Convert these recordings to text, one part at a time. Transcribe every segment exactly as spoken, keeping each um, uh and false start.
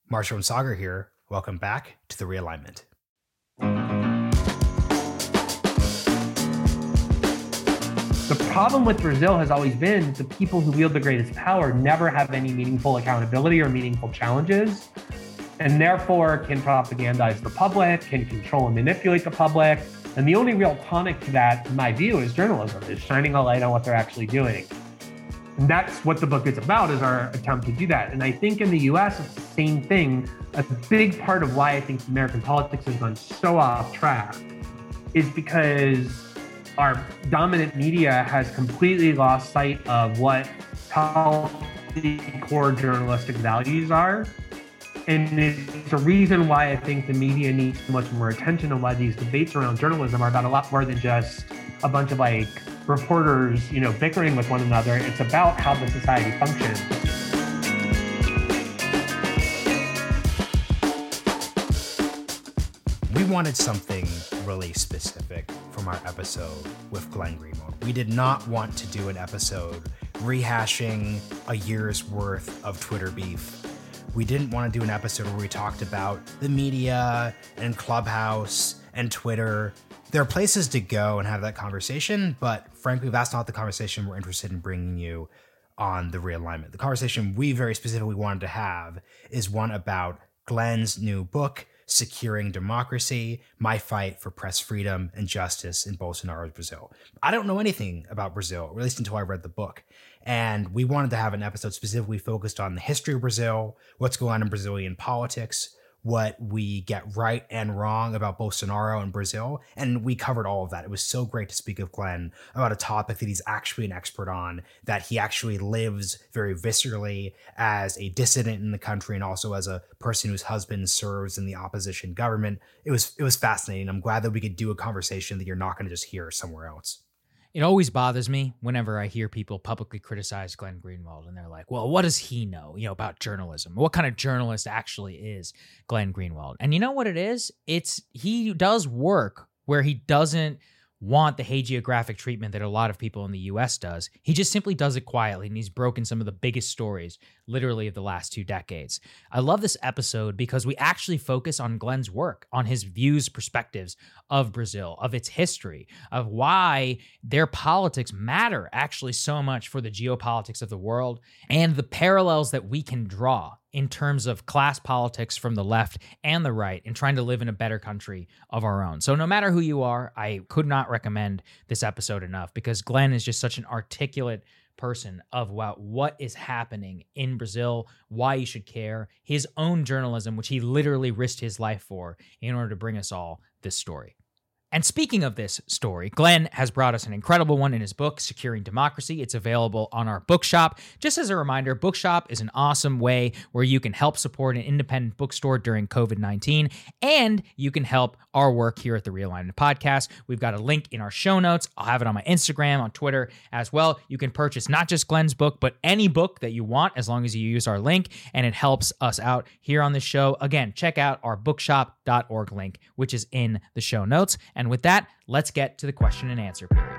Marshall and Saagar here. Welcome back to The Realignment. The problem with Brazil has always been the people who wield the greatest power never have any meaningful accountability or meaningful challenges, and therefore can propagandize the public, can control and manipulate the public. And the only real tonic to that, in my view, is journalism, is shining a light on what they're actually doing. And that's what the book is about, is our attempt to do that. And I think in the U S, it's the same thing. A big part of why I think American politics has gone so off track is because our dominant media has completely lost sight of what healthy core journalistic values are. And it's a reason why I think the media needs so much more attention, and why these debates around journalism are about a lot more than just a bunch of like reporters, you know, bickering with one another. It's about how the society functions. We wanted something really specific from our episode with Glenn Greenwald. We did not want to do an episode rehashing a year's worth of Twitter beef. We didn't want to do an episode where we talked about the media and Clubhouse and Twitter. There are places to go and have that conversation, but frankly, that's not the conversation we're interested in bringing you on The Realignment. The conversation we very specifically wanted to have is one about Glenn's new book, Securing Democracy, My Fight for Press Freedom and Justice in Bolsonaro's Brazil. I don't know anything about Brazil, at least until I read the book. And we wanted to have an episode specifically focused on the history of Brazil, what's going on in Brazilian politics, what we get right and wrong about Bolsonaro and Brazil. And we covered all of that. It was so great to speak of Glenn about a topic that he's actually an expert on, that he actually lives very viscerally as a dissident in the country and also as a person whose husband serves in the opposition government. It was, it was fascinating. I'm glad that we could do a conversation that you're not going to just hear somewhere else. It always bothers me whenever I hear people publicly criticize Glenn Greenwald, and they're like, well, what does he know, you know, about journalism? What kind of journalist actually is Glenn Greenwald? And you know what it is? It's he does work where he doesn't want the hagiographic treatment that a lot of people in the U S does. He just simply does it quietly, and he's broken some of the biggest stories, literally, of the last two decades. I love this episode because we actually focus on Glenn's work, on his views, perspectives of Brazil, of its history, of why their politics matter actually so much for the geopolitics of the world, and the parallels that we can draw in terms of class politics from the left and the right in trying to live in a better country of our own. So no matter who you are, I could not recommend this episode enough, because Glenn is just such an articulate person of what, what is happening in Brazil, why you should care, his own journalism, which he literally risked his life for in order to bring us all this story. And speaking of this story, Glenn has brought us an incredible one in his book, Securing Democracy. It's available on our bookshop. Just as a reminder, Bookshop is an awesome way where you can help support an independent bookstore during covid nineteen, and you can help our work here at the Realignment Podcast. We've got a link in our show notes. I'll have it on my Instagram, on Twitter as well. You can purchase not just Glenn's book, but any book that you want, as long as you use our link, and it helps us out here on the show. Again, check out our bookshop dot org link, which is in the show notes. And with that, let's get to the question and answer period.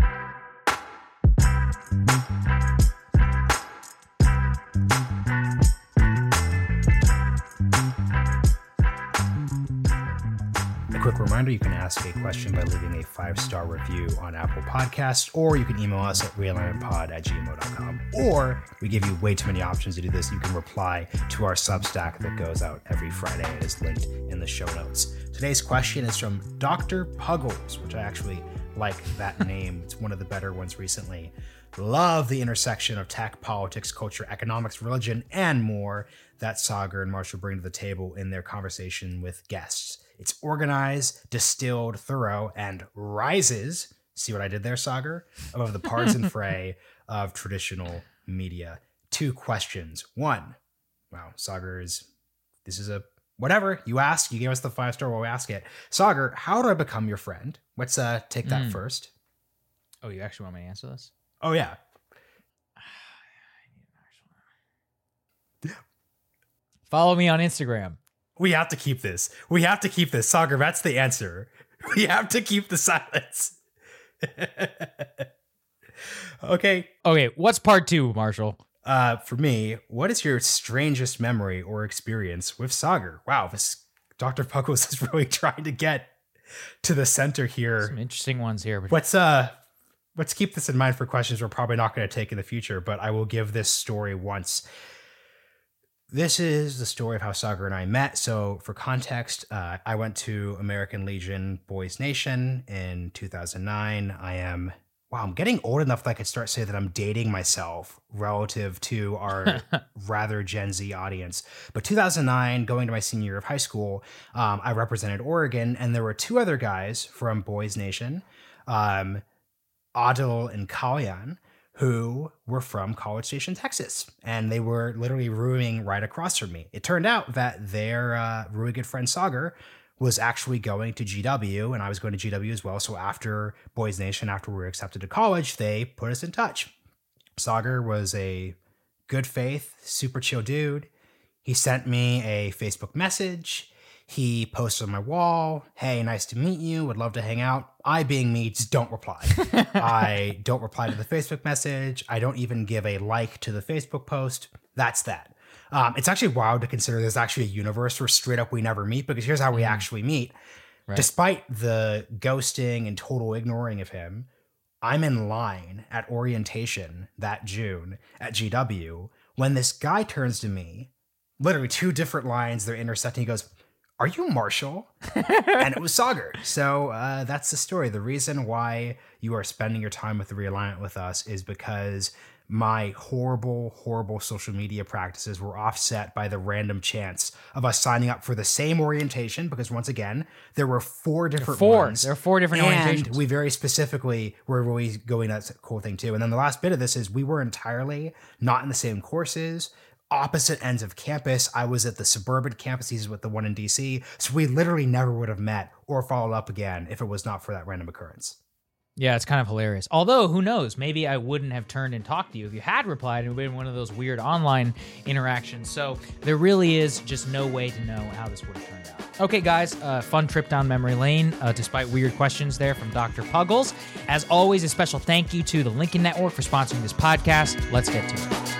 A quick reminder, you can ask a question by leaving a five-star review on Apple Podcasts, or you can email us at realignmentpod at gmail dot com. Or we give you way too many options to do this. You can reply to our Substack that goes out every Friday and is linked in the show notes. Today's question is from Doctor Puggles, which I actually like that name. It's one of the better ones recently. Love the intersection of tech, politics, culture, economics, religion, and more that Saagar and Marshall bring to the table in their conversation with guests. It's organized, distilled, thorough, and rises, see what I did there, Saagar, above the partisan fray of traditional media. Two questions. One, wow, Saagar is, this is a, whatever, you ask, you gave us the five star, we'll ask it. Saagar, how do I become your friend? Let's uh, take that mm. first. Oh, you actually want me to answer this? Oh, yeah. Follow me on Instagram. We have to keep this. We have to keep this. Saagar, that's the answer. We have to keep the silence. Okay. Okay, what's part two, Marshall? Uh, for me, what is your strangest memory or experience with Sagar? Wow, this Doctor Puggles is really trying to get to the center here. Some interesting ones here. But Let's uh, let's keep this in mind for questions we're probably not going to take in the future. But I will give this story once. This is the story of how Sagar and I met. So, for context, uh, I went to American Legion Boys Nation in two thousand nine. I am. Wow, I'm getting old enough that I could start saying that I'm dating myself relative to our rather Gen Z audience. But two thousand nine, going to my senior year of high school, um, I represented Oregon, and there were two other guys from Boys Nation, um, Adil and Kalyan, who were from College Station, Texas. And they were literally rooming right across from me. It turned out that their uh, really good friend Sagar was actually going to G W, and I was going to G W as well. So after Boys Nation, after we were accepted to college, they put us in touch. Sagar was a good faith, super chill dude. He sent me a Facebook message. He posted on my wall, hey, nice to meet you, would love to hang out. I, being me, just don't reply. I don't reply to the Facebook message. I don't even give a like to the Facebook post. That's that. Um, it's actually wild to consider there's actually a universe where straight up we never meet, because here's how we actually meet. Right. Despite the ghosting and total ignoring of him, I'm in line at orientation that June at G W when this guy turns to me, literally two different lines, they're intersecting. He goes, are you Marshall? And it was Sagar. So uh, that's the story. The reason why you are spending your time with the Realignment with us is because my horrible, horrible social media practices were offset by the random chance of us signing up for the same orientation. Because once again, there were four different four. ones. There are four different and orientations. We very specifically were really going, that's a cool thing too. And then the last bit of this is we were entirely not in the same courses, opposite ends of campus. I was at the suburban campus, he's with the one in D C. So we literally never would have met or followed up again if it was not for that random occurrence. Yeah, it's kind of hilarious. Although, who knows? Maybe I wouldn't have turned and talked to you if you had replied. It would have been one of those weird online interactions. So there really is just no way to know how this would have turned out. Okay, guys, uh, fun trip down memory lane, uh, despite weird questions there from Doctor Puggles. As always, a special thank you to the Lincoln Network for sponsoring this podcast. Let's get to it.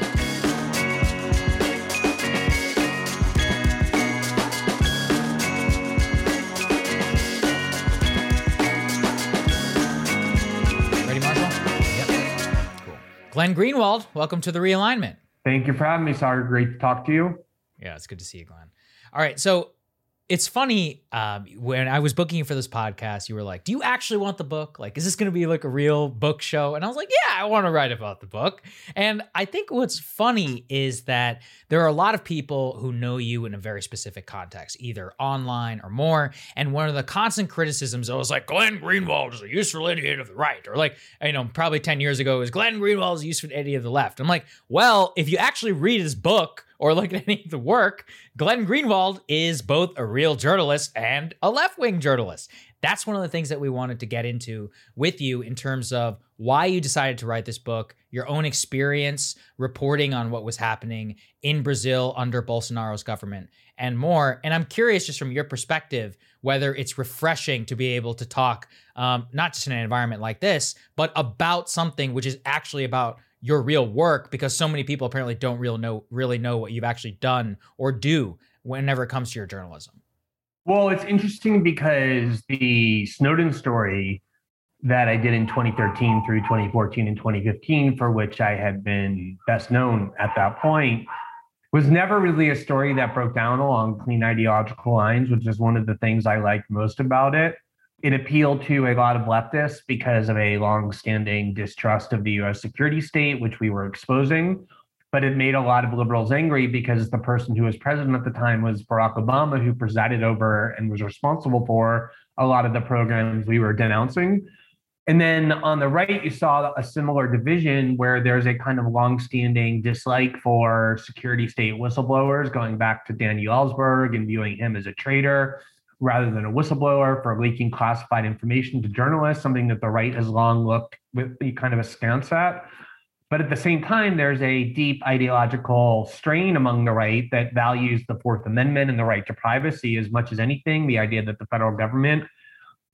Glenn Greenwald, welcome to the Realignment. Thank you for having me, Sagar. Great to talk to you. Yeah, it's good to see you, Glenn. All right, so it's funny, um, when I was booking you for this podcast, you were like, do you actually want the book? Like, is this going to be like a real book show? And I was like, yeah, I want to write about the book. And I think what's funny is that there are a lot of people who know you in a very specific context, either online or more. And one of the constant criticisms was like, Glenn Greenwald is a useful idiot of the right. Or like, you know, probably ten years ago, it was Glenn Greenwald is a useful idiot of the left. I'm like, well, if you actually read his book or look at any of the work, Glenn Greenwald is both a real journalist and a left-wing journalist. That's one of the things that we wanted to get into with you in terms of why you decided to write this book, your own experience reporting on what was happening in Brazil under Bolsonaro's government, and more. And I'm curious, just from your perspective, whether it's refreshing to be able to talk, um, not just in an environment like this, but about something which is actually about your real work, because so many people apparently don't real know, really know what you've actually done or do whenever it comes to your journalism. Well, it's interesting because the Snowden story that I did in twenty thirteen through twenty fourteen and twenty fifteen, for which I had been best known at that point, was never really a story that broke down along clean ideological lines, which is one of the things I liked most about it. It appealed to a lot of leftists because of a long-standing distrust of the U S security state, which we were exposing. But it made a lot of liberals angry because the person who was president at the time was Barack Obama, who presided over and was responsible for a lot of the programs we were denouncing. And then on the right, you saw a similar division where there's a kind of long-standing dislike for security state whistleblowers, going back to Daniel Ellsberg and viewing him as a traitor rather than a whistleblower for leaking classified information to journalists, something that the right has long looked with kind of askance at. But at the same time, there's a deep ideological strain among the right that values the Fourth Amendment and the right to privacy as much as anything, the idea that the federal government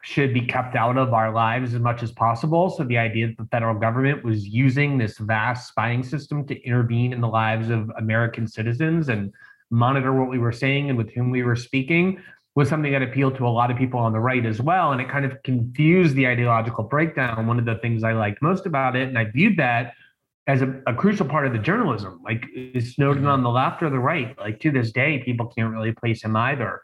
should be kept out of our lives as much as possible. So the idea that the federal government was using this vast spying system to intervene in the lives of American citizens and monitor what we were saying and with whom we were speaking was something that appealed to a lot of people on the right as well. And it kind of confused the ideological breakdown. One of the things I liked most about it, and I viewed that as a, a crucial part of the journalism, like is Snowden on the left or the right? Like to this day, people can't really place him either.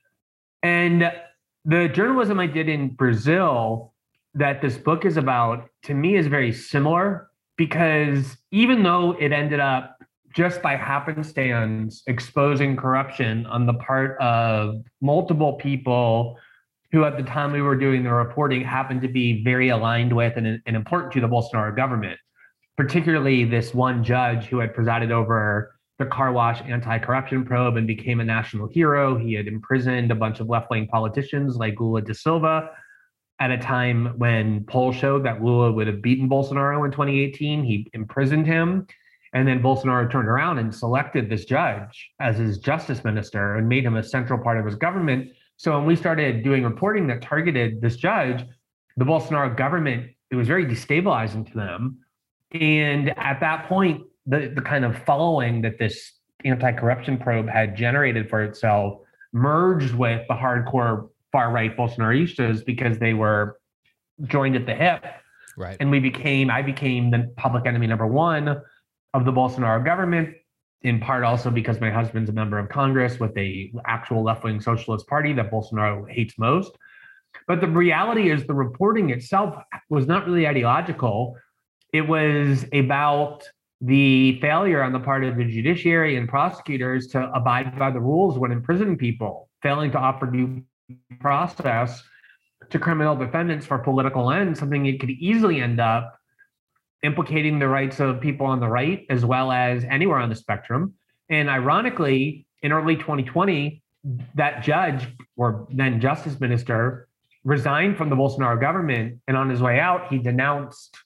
And the journalism I did in Brazil that this book is about, to me, is very similar, because even though it ended up just by happenstance exposing corruption on the part of multiple people who at the time we were doing the reporting happened to be very aligned with and, and important to the Bolsonaro government, particularly this one judge who had presided over the car wash anti-corruption probe and became a national hero. He had imprisoned a bunch of left-wing politicians like Lula da Silva at a time when polls showed that Lula would have beaten Bolsonaro in twenty eighteen. He imprisoned him. And then Bolsonaro turned around and selected this judge as his justice minister and made him a central part of his government. So when we started doing reporting that targeted this judge, the Bolsonaro government, it was very destabilizing to them. And at that point, the, the kind of following that this anti-corruption probe had generated for itself merged with the hardcore far-right Bolsonaristas because they were joined at the hip. Right. And we became, I became the public enemy number one of the Bolsonaro government, in part also because my husband's a member of Congress with a actual left-wing socialist party that Bolsonaro hates most. But the reality is the reporting itself was not really ideological. It was about the failure on the part of the judiciary and prosecutors to abide by the rules when imprisoning people, failing to offer due process to criminal defendants for political ends, something that could easily end up implicating the rights of people on the right as well as anywhere on the spectrum. And ironically, in early twenty twenty, that judge or then justice minister resigned from the Bolsonaro government. And on his way out, he denounced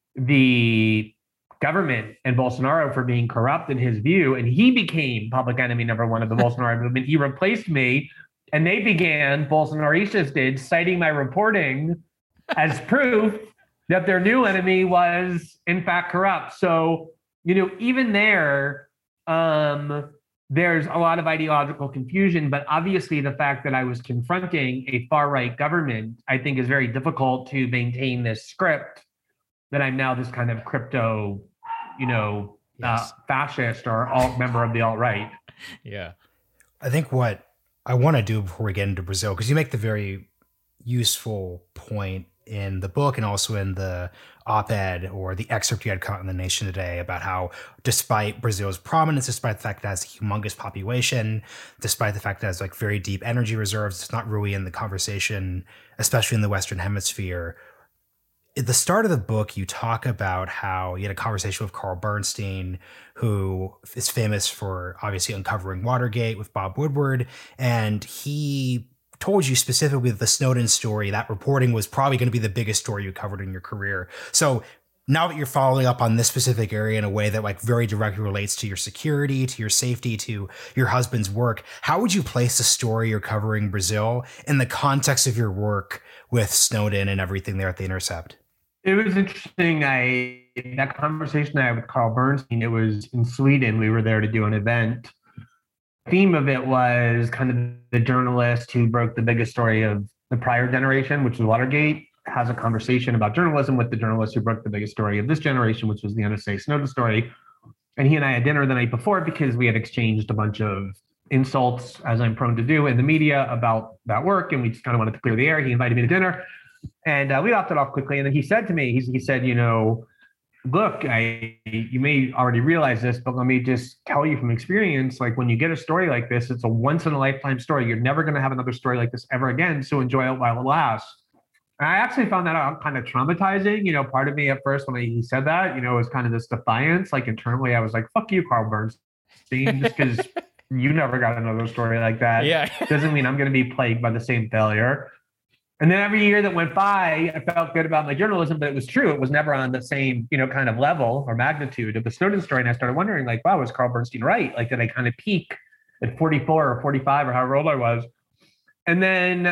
the government and Bolsonaro for being corrupt in his view. And he became public enemy number one of the Bolsonaro movement. He replaced me. And they began, Bolsonaristas did, citing my reporting as proof that their new enemy was in fact corrupt. So, you know, even there, um, there's a lot of ideological confusion, but obviously the fact that I was confronting a far-right government, I think is very difficult to maintain this script that I'm now this kind of crypto, you know, yes. uh, fascist or alt member of the alt-right. Yeah. I think what I want to do before we get into Brazil, because you make the very useful point in the book and also in the op-ed or the excerpt you had caught in The Nation today about how despite Brazil's prominence, despite the fact that it has a humongous population, despite the fact that it has like very deep energy reserves, it's not really in the conversation, especially in the Western Hemisphere. At the start of the book, you talk about how you had a conversation with Carl Bernstein, who is famous for obviously uncovering Watergate with Bob Woodward, and he told you specifically that the Snowden story, that reporting was probably going to be the biggest story you covered in your career. So now that you're following up on this specific area in a way that like very directly relates to your security, to your safety, to your husband's work, how would you place the story you're covering Brazil in the context of your work with Snowden and everything there at The Intercept? It was interesting. I that conversation I had with Carl Bernstein, it was in Sweden. We were there to do an event. The theme of it was kind of the journalist who broke the biggest story of the prior generation, which was Watergate, has a conversation about journalism with the journalist who broke the biggest story of this generation, which was the N S A Snowden story. And he and I had dinner the night before because we had exchanged a bunch of insults, as I'm prone to do in the media, about that work. And we just kind of wanted to clear the air. He invited me to dinner. And uh, we opted off quickly. And then he said to me, he, he said, you know, look, I you may already realize this, but let me just tell you from experience, like when you get a story like this, it's a once in a lifetime story. You're never going to have another story like this ever again. So enjoy it while it lasts. And I actually found that out kind of traumatizing. You know, part of me at first when he said that, you know, was kind of this defiance. Like internally, I was like, fuck you, Carl Bernstein, just because you never got another story like that. Yeah. Doesn't mean I'm going to be plagued by the same failure. And then every year that went by, I felt good about my journalism, but it was true. It was never on the same, you know, kind of level or magnitude of the Snowden story. And I started wondering, like, wow, was Carl Bernstein right? Like, did I kind of peak at forty-four or forty-five or however old I was? And then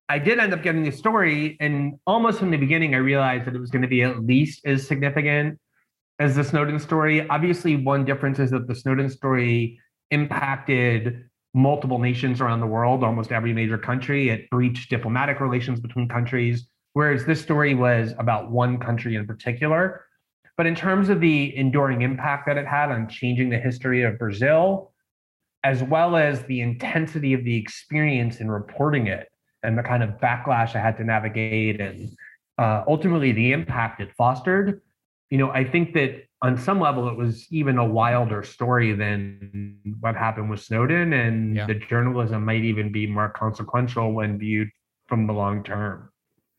I did end up getting the story, and almost from the beginning, I realized that it was going to be at least as significant as the Snowden story. Obviously, one difference is that the Snowden story impacted multiple nations around the world, almost every major country. It breached diplomatic relations between countries, whereas this story was about one country in particular. But in terms of the enduring impact that it had on changing the history of Brazil, as well as the intensity of the experience in reporting it and the kind of backlash I had to navigate, and uh, ultimately the impact it fostered, you know, I think that on some level it was even a wilder story than what happened with Snowden, and yeah. the journalism might even be more consequential when viewed from the long term.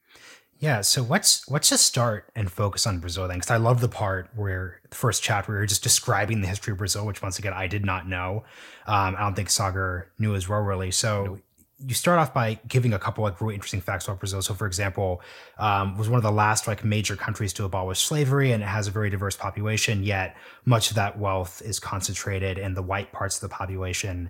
Yeah, so let's let's just start and focus on Brazil then, because I love the part where the first chapter where you're just describing the history of Brazil, which once again I did not know. Um, I don't think Sagar knew as well, really. So you start off by giving a couple like really interesting facts about Brazil. So, for example, um, was one of the last like major countries to abolish slavery, and it has a very diverse population. Yet much of that wealth is concentrated in the white parts of the population,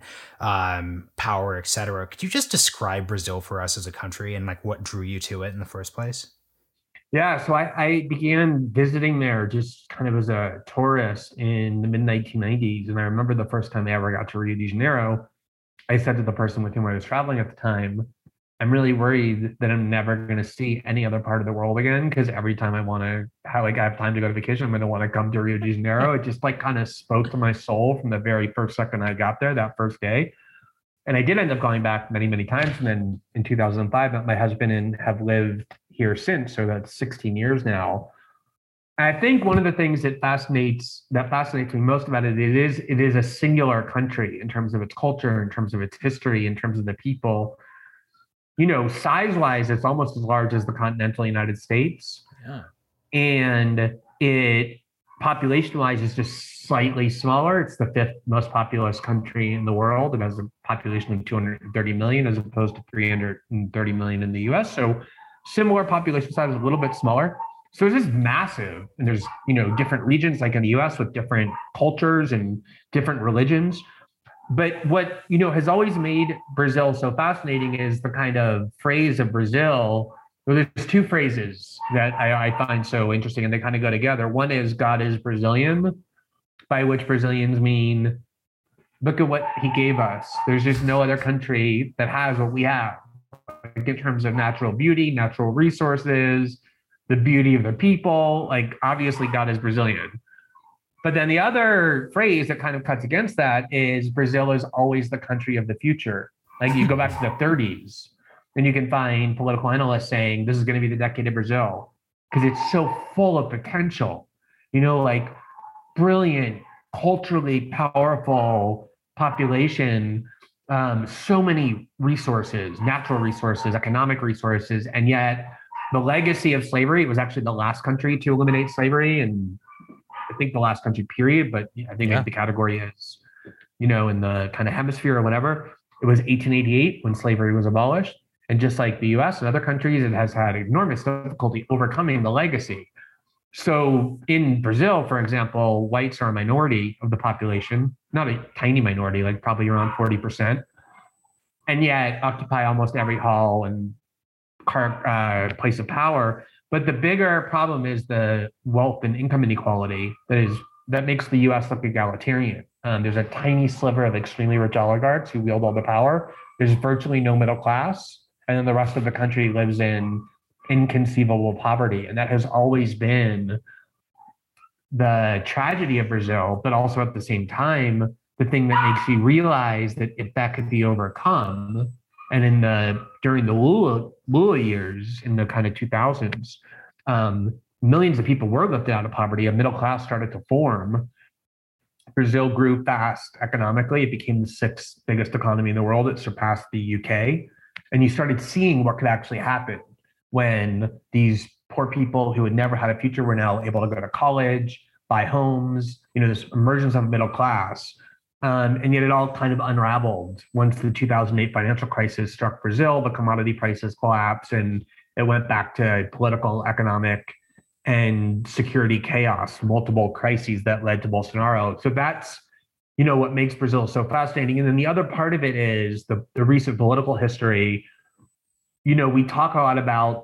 um, power, et cetera. Could you just describe Brazil for us as a country and like what drew you to it in the first place? Yeah, so I, I began visiting there just kind of as a tourist in the mid nineteen nineties, and I remember the first time I ever got to Rio de Janeiro, I said to the person with whom I was traveling at the time, I'm really worried that I'm never going to see any other part of the world again, because every time I want to, how like I have time to go to vacation, I'm going to want to come to Rio de Janeiro. It just like kind of spoke to my soul from the very first second I got there, that first day. And I did end up going back many, many times. And then in two thousand five, my husband and have lived here since. So that's sixteen years now. I think one of the things that fascinates that fascinates me most about it, it is it is a singular country in terms of its culture, in terms of its history, in terms of the people. You know, size-wise, it's almost as large as the continental United States. Yeah. And it, population-wise, is just slightly smaller. It's the fifth most populous country in the world. It has a population of two hundred thirty million as opposed to three hundred thirty million in the U S. So similar population size, a little bit smaller. So it's just massive. And there's, you know, different regions like in the U S with different cultures and different religions. But what, you know, has always made Brazil so fascinating is the kind of phrase of Brazil. Well, there's two phrases that I, I find so interesting, and they kind of go together. One is God is Brazilian, by which Brazilians mean, look at what he gave us. There's just no other country that has what we have, like in terms of natural beauty, natural resources, the beauty of the people. Like, obviously God is Brazilian. But then the other phrase that kind of cuts against that is Brazil is always the country of the future. Like, you go back to the thirties and you can find political analysts saying this is going to be the decade of Brazil because it's so full of potential, you know, like brilliant, culturally powerful population, um, so many resources, natural resources, economic resources, and yet the legacy of slavery, it was actually the last country to eliminate slavery, and I think the last country period, but I think yeah. the category is, you know, in the kind of hemisphere or whatever. It was eighteen eighty-eight when slavery was abolished. And just like the U S and other countries, it has had enormous difficulty overcoming the legacy. So in Brazil, for example, whites are a minority of the population, not a tiny minority, like probably around forty percent, and yet occupy almost every hall and car, uh, place of power. But the bigger problem is the wealth and income inequality that is that makes the U S look egalitarian. Um, there's a tiny sliver of extremely rich oligarchs who wield all the power. There's virtually no middle class, and then the rest of the country lives in inconceivable poverty. And that has always been the tragedy of Brazil, but also at the same time, the thing that makes you realize that if that could be overcome, and in the during the Lula, Lula years in the kind of two thousands, um, millions of people were lifted out of poverty. A middle class started to form. Brazil grew fast economically. It became the sixth biggest economy in the world. It surpassed the U K. And you started seeing what could actually happen when these poor people who had never had a future were now able to go to college, buy homes, you know, this emergence of middle class. Um, and yet it all kind of unraveled once the two thousand eight financial crisis struck Brazil. The commodity prices collapsed, and it went back to political, economic, and security chaos, multiple crises that led to Bolsonaro. So that's, you know, what makes Brazil so fascinating. And then the other part of it is the, the recent political history. you know, we talk a lot about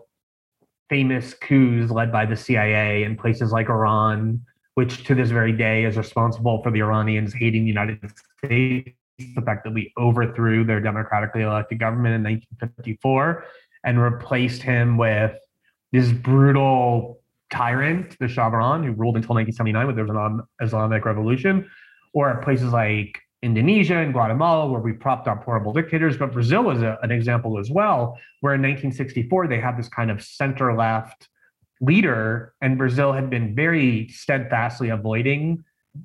famous coups led by the C I A in places like Iran, which to this very day is responsible for the Iranians hating the United States, the fact that we overthrew their democratically elected government in nineteen fifty-four and replaced him with this brutal tyrant, the Shah of Iran, who ruled until nineteen seventy-nine with the Islamic Revolution, or at places like Indonesia and Guatemala, where we propped up horrible dictators. But Brazil is a, an example as well, where in nineteen sixty-four, they had this kind of center-left leader, and Brazil had been very steadfastly avoiding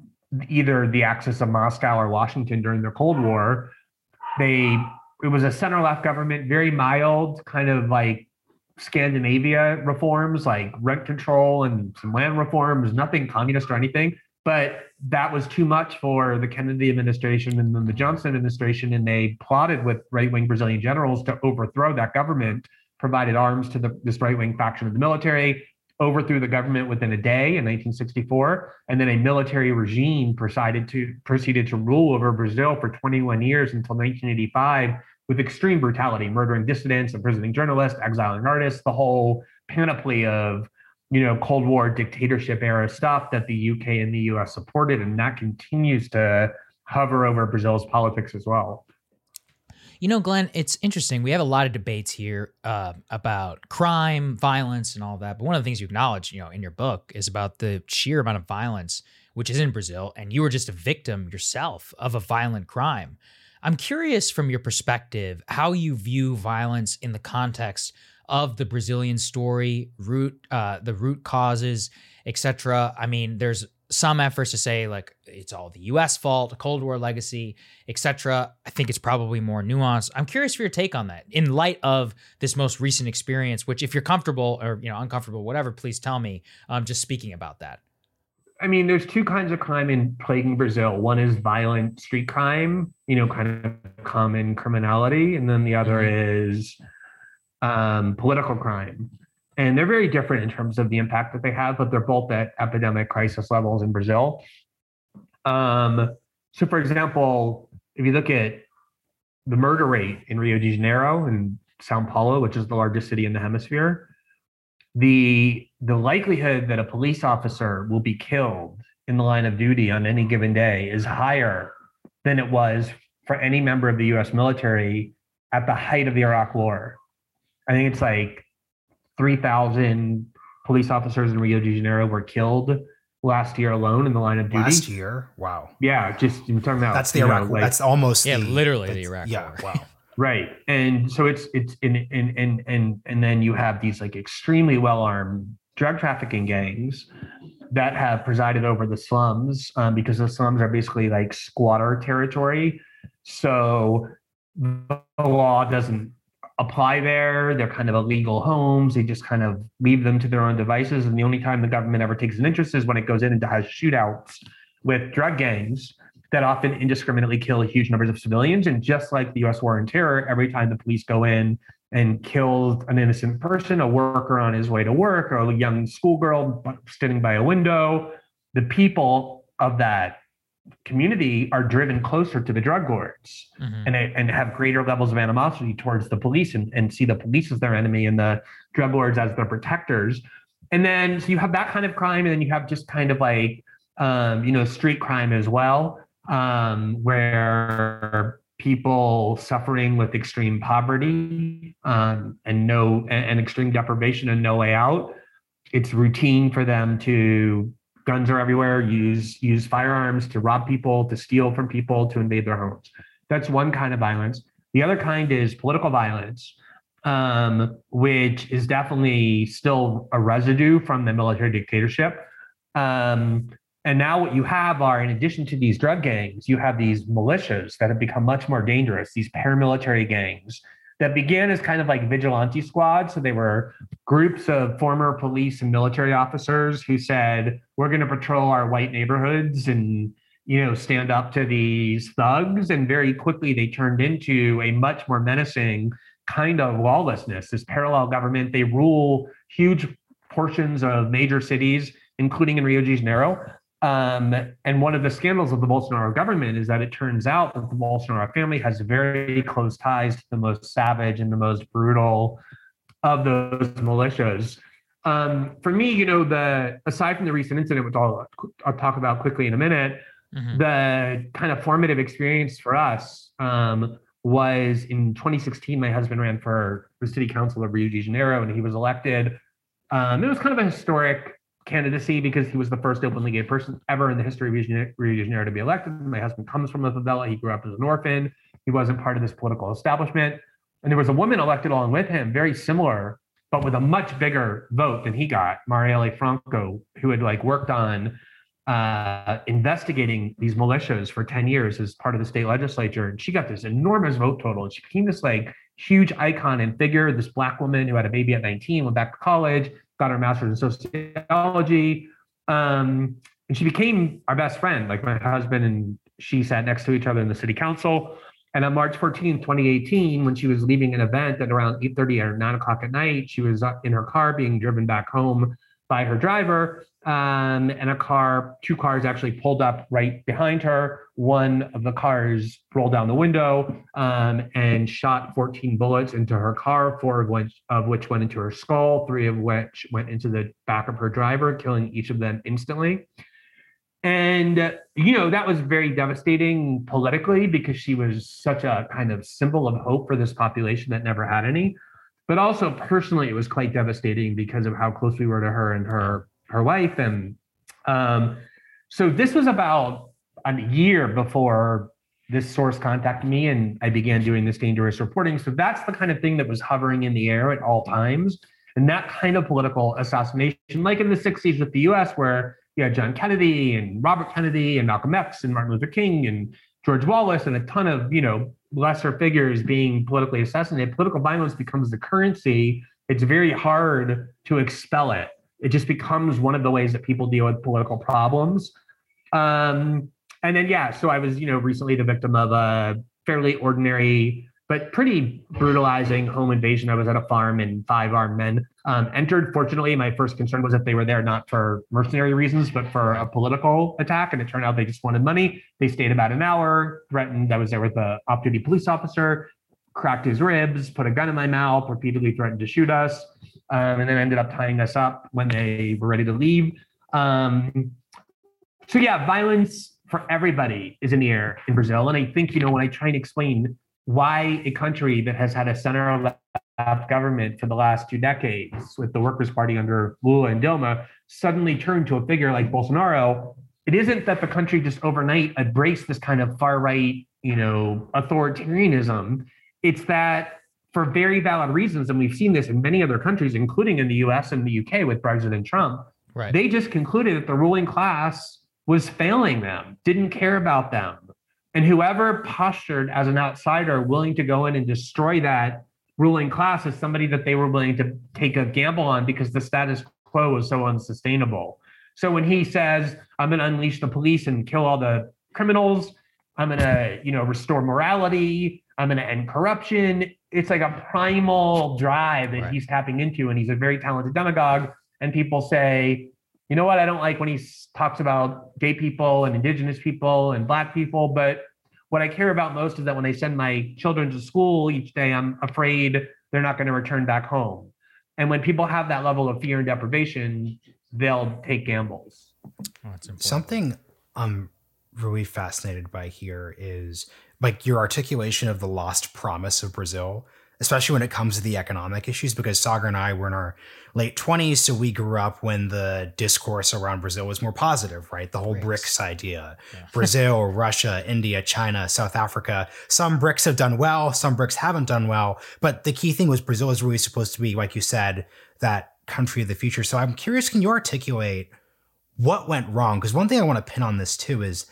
either the axis of Moscow or Washington during the Cold War. They, it was a center-left government, very mild, kind of like Scandinavia reforms, like rent control and some land reforms, nothing communist or anything. But that was too much for the Kennedy administration and then the Johnson administration, and they plotted with right-wing Brazilian generals to overthrow that government, provided arms to the, this right-wing faction of the military, overthrew the government within a day in nineteen sixty-four, and then a military regime proceeded to proceeded to rule over Brazil for twenty-one years until nineteen eighty-five with extreme brutality, murdering dissidents, imprisoning journalists, exiling artists, the whole panoply of, you know, Cold War dictatorship era stuff that the U K and the U S supported, and that continues to hover over Brazil's politics as well. You know, Glenn, it's interesting. We have a lot of debates here uh, about crime, violence, and all that. But one of the things you acknowledge, you know, in your book is about the sheer amount of violence which is in Brazil, and you were just a victim yourself of a violent crime. I'm curious from your perspective how you view violence in the context of the Brazilian story, root, uh, the root causes, et cetera. I mean, there's some efforts to say like it's all the U S fault, a Cold War legacy, et cetera. I think it's probably more nuanced. I'm curious for your take on that in light of this most recent experience, which if you're comfortable or, you know, uncomfortable, whatever, please tell me, um, just speaking about that. I mean, there's two kinds of crime in plaguing Brazil. One is violent street crime, you know, kind of common criminality. And then the other mm-hmm. is um, political crime. And they're very different in terms of the impact that they have, but they're both at epidemic crisis levels in Brazil. Um, so, for example, if you look at the murder rate in Rio de Janeiro and Sao Paulo, which is the largest city in the hemisphere, the the likelihood that a police officer will be killed in the line of duty on any given day is higher than it was for any member of the U S military at the height of the Iraq War. I think it's like three thousand police officers in Rio de Janeiro were killed last year alone in the line of duty. Last year? Wow. Yeah, just I'm talking about. That's the Iraq War. Like, that's almost yeah, the, literally the Iraq yeah, War. Wow. Right. And so it's it's in and and and and then you have these like extremely well-armed drug trafficking gangs that have presided over the slums um, because the slums are basically like squatter territory. So the law doesn't apply there. They're kind of illegal homes. They just kind of leave them to their own devices. And the only time the government ever takes an interest is when it goes in and has shootouts with drug gangs that often indiscriminately kill huge numbers of civilians. And just like the U S war on terror, every time the police go in and kill an innocent person, a worker on his way to work, or a young schoolgirl standing by a window, the people of that community are driven closer to the drug lords mm-hmm. and, and have greater levels of animosity towards the police and, and see the police as their enemy and the drug lords as their protectors. And then so you have that kind of crime, and then you have just kind of like, um, you know, street crime as well. Um, where people suffering with extreme poverty um, and no and, and extreme deprivation and no way out. It's routine for them to guns are everywhere. Use use firearms to rob people, to steal from people, to invade their homes. That's one kind of violence. The other kind is political violence, um, which is definitely still a residue from the military dictatorship. Um, And now what you have are, in addition to these drug gangs, you have these militias that have become much more dangerous, these paramilitary gangs that began as kind of like vigilante squads. So they were groups of former police and military officers who said, we're going to patrol our white neighborhoods and, you know, stand up to these thugs. And very quickly they turned into a much more menacing kind of lawlessness, this parallel government. They rule huge portions of major cities, including in Rio de Janeiro. Um, and one of the scandals of the Bolsonaro government is that it turns out that the Bolsonaro family has very close ties to the most savage and the most brutal of those militias. Um, for me, you know, the aside from the recent incident, which I'll, I'll talk about quickly in a minute, mm-hmm. the kind of formative experience for us um, was in twenty sixteen. My husband ran for the city council of Rio de Janeiro, and he was elected. Um, it was kind of a historic candidacy because he was the first openly gay person ever in the history of Rio de Janeiro to be elected. My husband comes from a favela. He grew up as an orphan. He wasn't part of this political establishment. And there was a woman elected along with him, very similar, but with a much bigger vote than he got, Marielle Franco, who had like worked on uh, investigating these militias for ten years as part of the state legislature. And she got this enormous vote total. And she became this like huge icon and figure, this Black woman who had a baby at nineteen, went back to college, got her master's in sociology. Um, and she became our best friend. Like my husband and she sat next to each other in the city council. And on March fourteenth, twenty eighteen, when she was leaving an event at around eight thirty or nine o'clock at night, she was in her car being driven back home by her driver. Um, and a car, two cars actually pulled up right behind her. One of the cars rolled down the window um, and shot fourteen bullets into her car, four of which, of which went into her skull, three of which went into the back of her driver, killing each of them instantly. And, uh, you know, that was very devastating politically because she was such a kind of symbol of hope for this population that never had any. But also personally, it was quite devastating because of how close we were to her and her her wife. And um, so this was about a year before this source contacted me and I began doing this dangerous reporting. So that's the kind of thing that was hovering in the air at all times. And that kind of political assassination, like in the sixties with the U S, where you had John Kennedy and Robert Kennedy and Malcolm X and Martin Luther King and George Wallace and a ton of, you know, lesser figures being politically assassinated. Political violence becomes the currency. It's very hard to expel it. It just becomes one of the ways that people deal with political problems. Um, and then, yeah, so I was, you know, recently the victim of a fairly ordinary, but pretty brutalizing home invasion. I was at a farm and five armed men um, entered. Fortunately, my first concern was if they were there not for mercenary reasons, but for a political attack. And it turned out they just wanted money. They stayed about an hour, threatened. I was there with the off-duty police officer, cracked his ribs, put a gun in my mouth, repeatedly threatened to shoot us, um, and then ended up tying us up when they were ready to leave. Um, so yeah, violence for everybody is in the air in Brazil. And I think, you know, when I try and explain why a country that has had a center-left government for the last two decades with the Workers' Party under Lula and Dilma suddenly turned to a figure like Bolsonaro, it isn't that the country just overnight embraced this kind of far-right, you know, authoritarianism. It's that for very valid reasons, and we've seen this in many other countries, including in the U S and the U K with Brexit and Trump, right. They just concluded that the ruling class was failing them, didn't care about them. And whoever postured as an outsider willing to go in and destroy that ruling class is somebody that they were willing to take a gamble on because the status quo was so unsustainable. So when he says, I'm going to unleash the police and kill all the criminals, I'm going to, you know, restore morality, I'm going to end corruption, it's like a primal drive that right. he's tapping into. And he's a very talented demagogue. And people say, you know what, I don't like when he talks about gay people and indigenous people and Black people, but what I care about most is that when I send my children to school each day, I'm afraid they're not going to return back home. And when people have that level of fear and deprivation, they'll take gambles. Oh, something I'm really fascinated by here is like your articulation of the lost promise of Brazil, especially when it comes to the economic issues, because Sagar and I were in our late twenties, so we grew up when the discourse around Brazil was more positive, right? The whole BRICS, BRICS idea, yeah. Brazil, Russia, India, China, South Africa. Some BRICS have done well, some BRICS haven't done well, but the key thing was Brazil is really supposed to be, like you said, that country of the future. So I'm curious, can you articulate what went wrong? Because one thing I want to pin on this too is,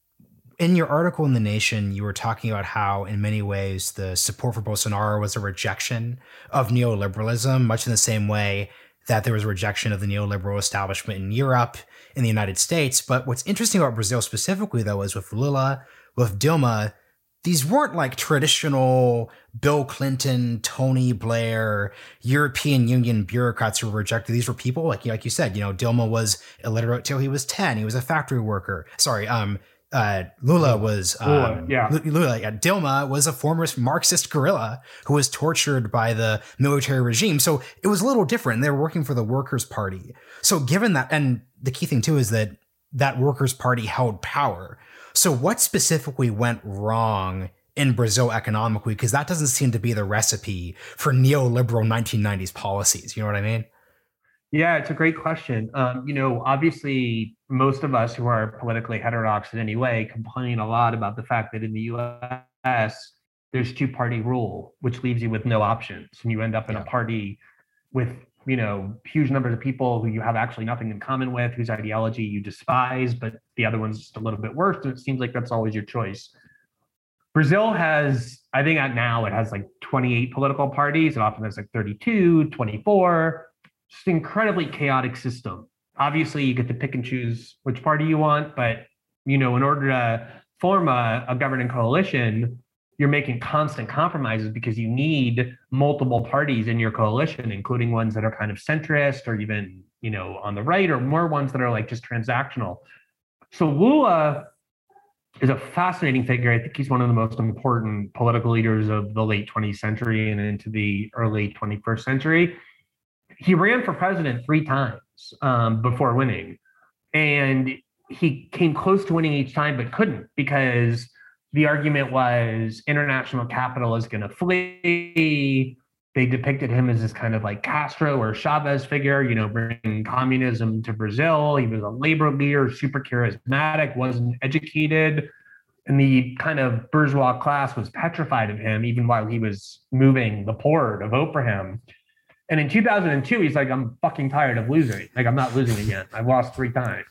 in your article in The Nation, you were talking about how, in many ways, the support for Bolsonaro was a rejection of neoliberalism, much in the same way that there was a rejection of the neoliberal establishment in Europe, in the United States. But what's interesting about Brazil specifically, though, is with Lula, with Dilma, these weren't like traditional Bill Clinton, Tony Blair, European Union bureaucrats who were rejected. These were people like, like you said, you know, Dilma was illiterate till he was ten. He was a factory worker. Sorry, um, uh, Lula was, um, Lula, yeah. Lula, yeah. Dilma was a former Marxist guerrilla who was tortured by the military regime. So it was a little different. They were working for the Workers' Party. So given that, and the key thing too is that that Workers' Party held power. So what specifically went wrong in Brazil economically? Because that doesn't seem to be the recipe for neoliberal nineteen nineties policies. You know what I mean? Yeah, it's a great question. Um, you know, obviously, most of us who are politically heterodox in any way complain a lot about the fact that in the U S, there's two-party rule, which leaves you with no options. And you end up in yeah. a party with, you know, huge numbers of people who you have actually nothing in common with, whose ideology you despise, but the other one's just a little bit worse. And it seems like that's always your choice. Brazil has, I think at now it has like twenty-eight political parties. It often has like thirty-two, twenty-four. Just an incredibly chaotic system. Obviously, you get to pick and choose which party you want, but you know, in order to form a, a governing coalition, you're making constant compromises because you need multiple parties in your coalition, including ones that are kind of centrist or even, you know, on the right, or more ones that are like just transactional. So Lula is a fascinating figure. I think he's one of the most important political leaders of the late twentieth century and into the early twenty-first century. He ran for president three times um, before winning. And he came close to winning each time, but couldn't, because the argument was international capital is going to flee. They depicted him as this kind of like Castro or Chavez figure, you know, bringing communism to Brazil. He was a labor leader, super charismatic, wasn't educated. And the kind of bourgeois class was petrified of him, even while he was moving the poor to vote for him. And in two thousand two, he's like, I'm fucking tired of losing. Like, I'm not losing again. I've lost three times.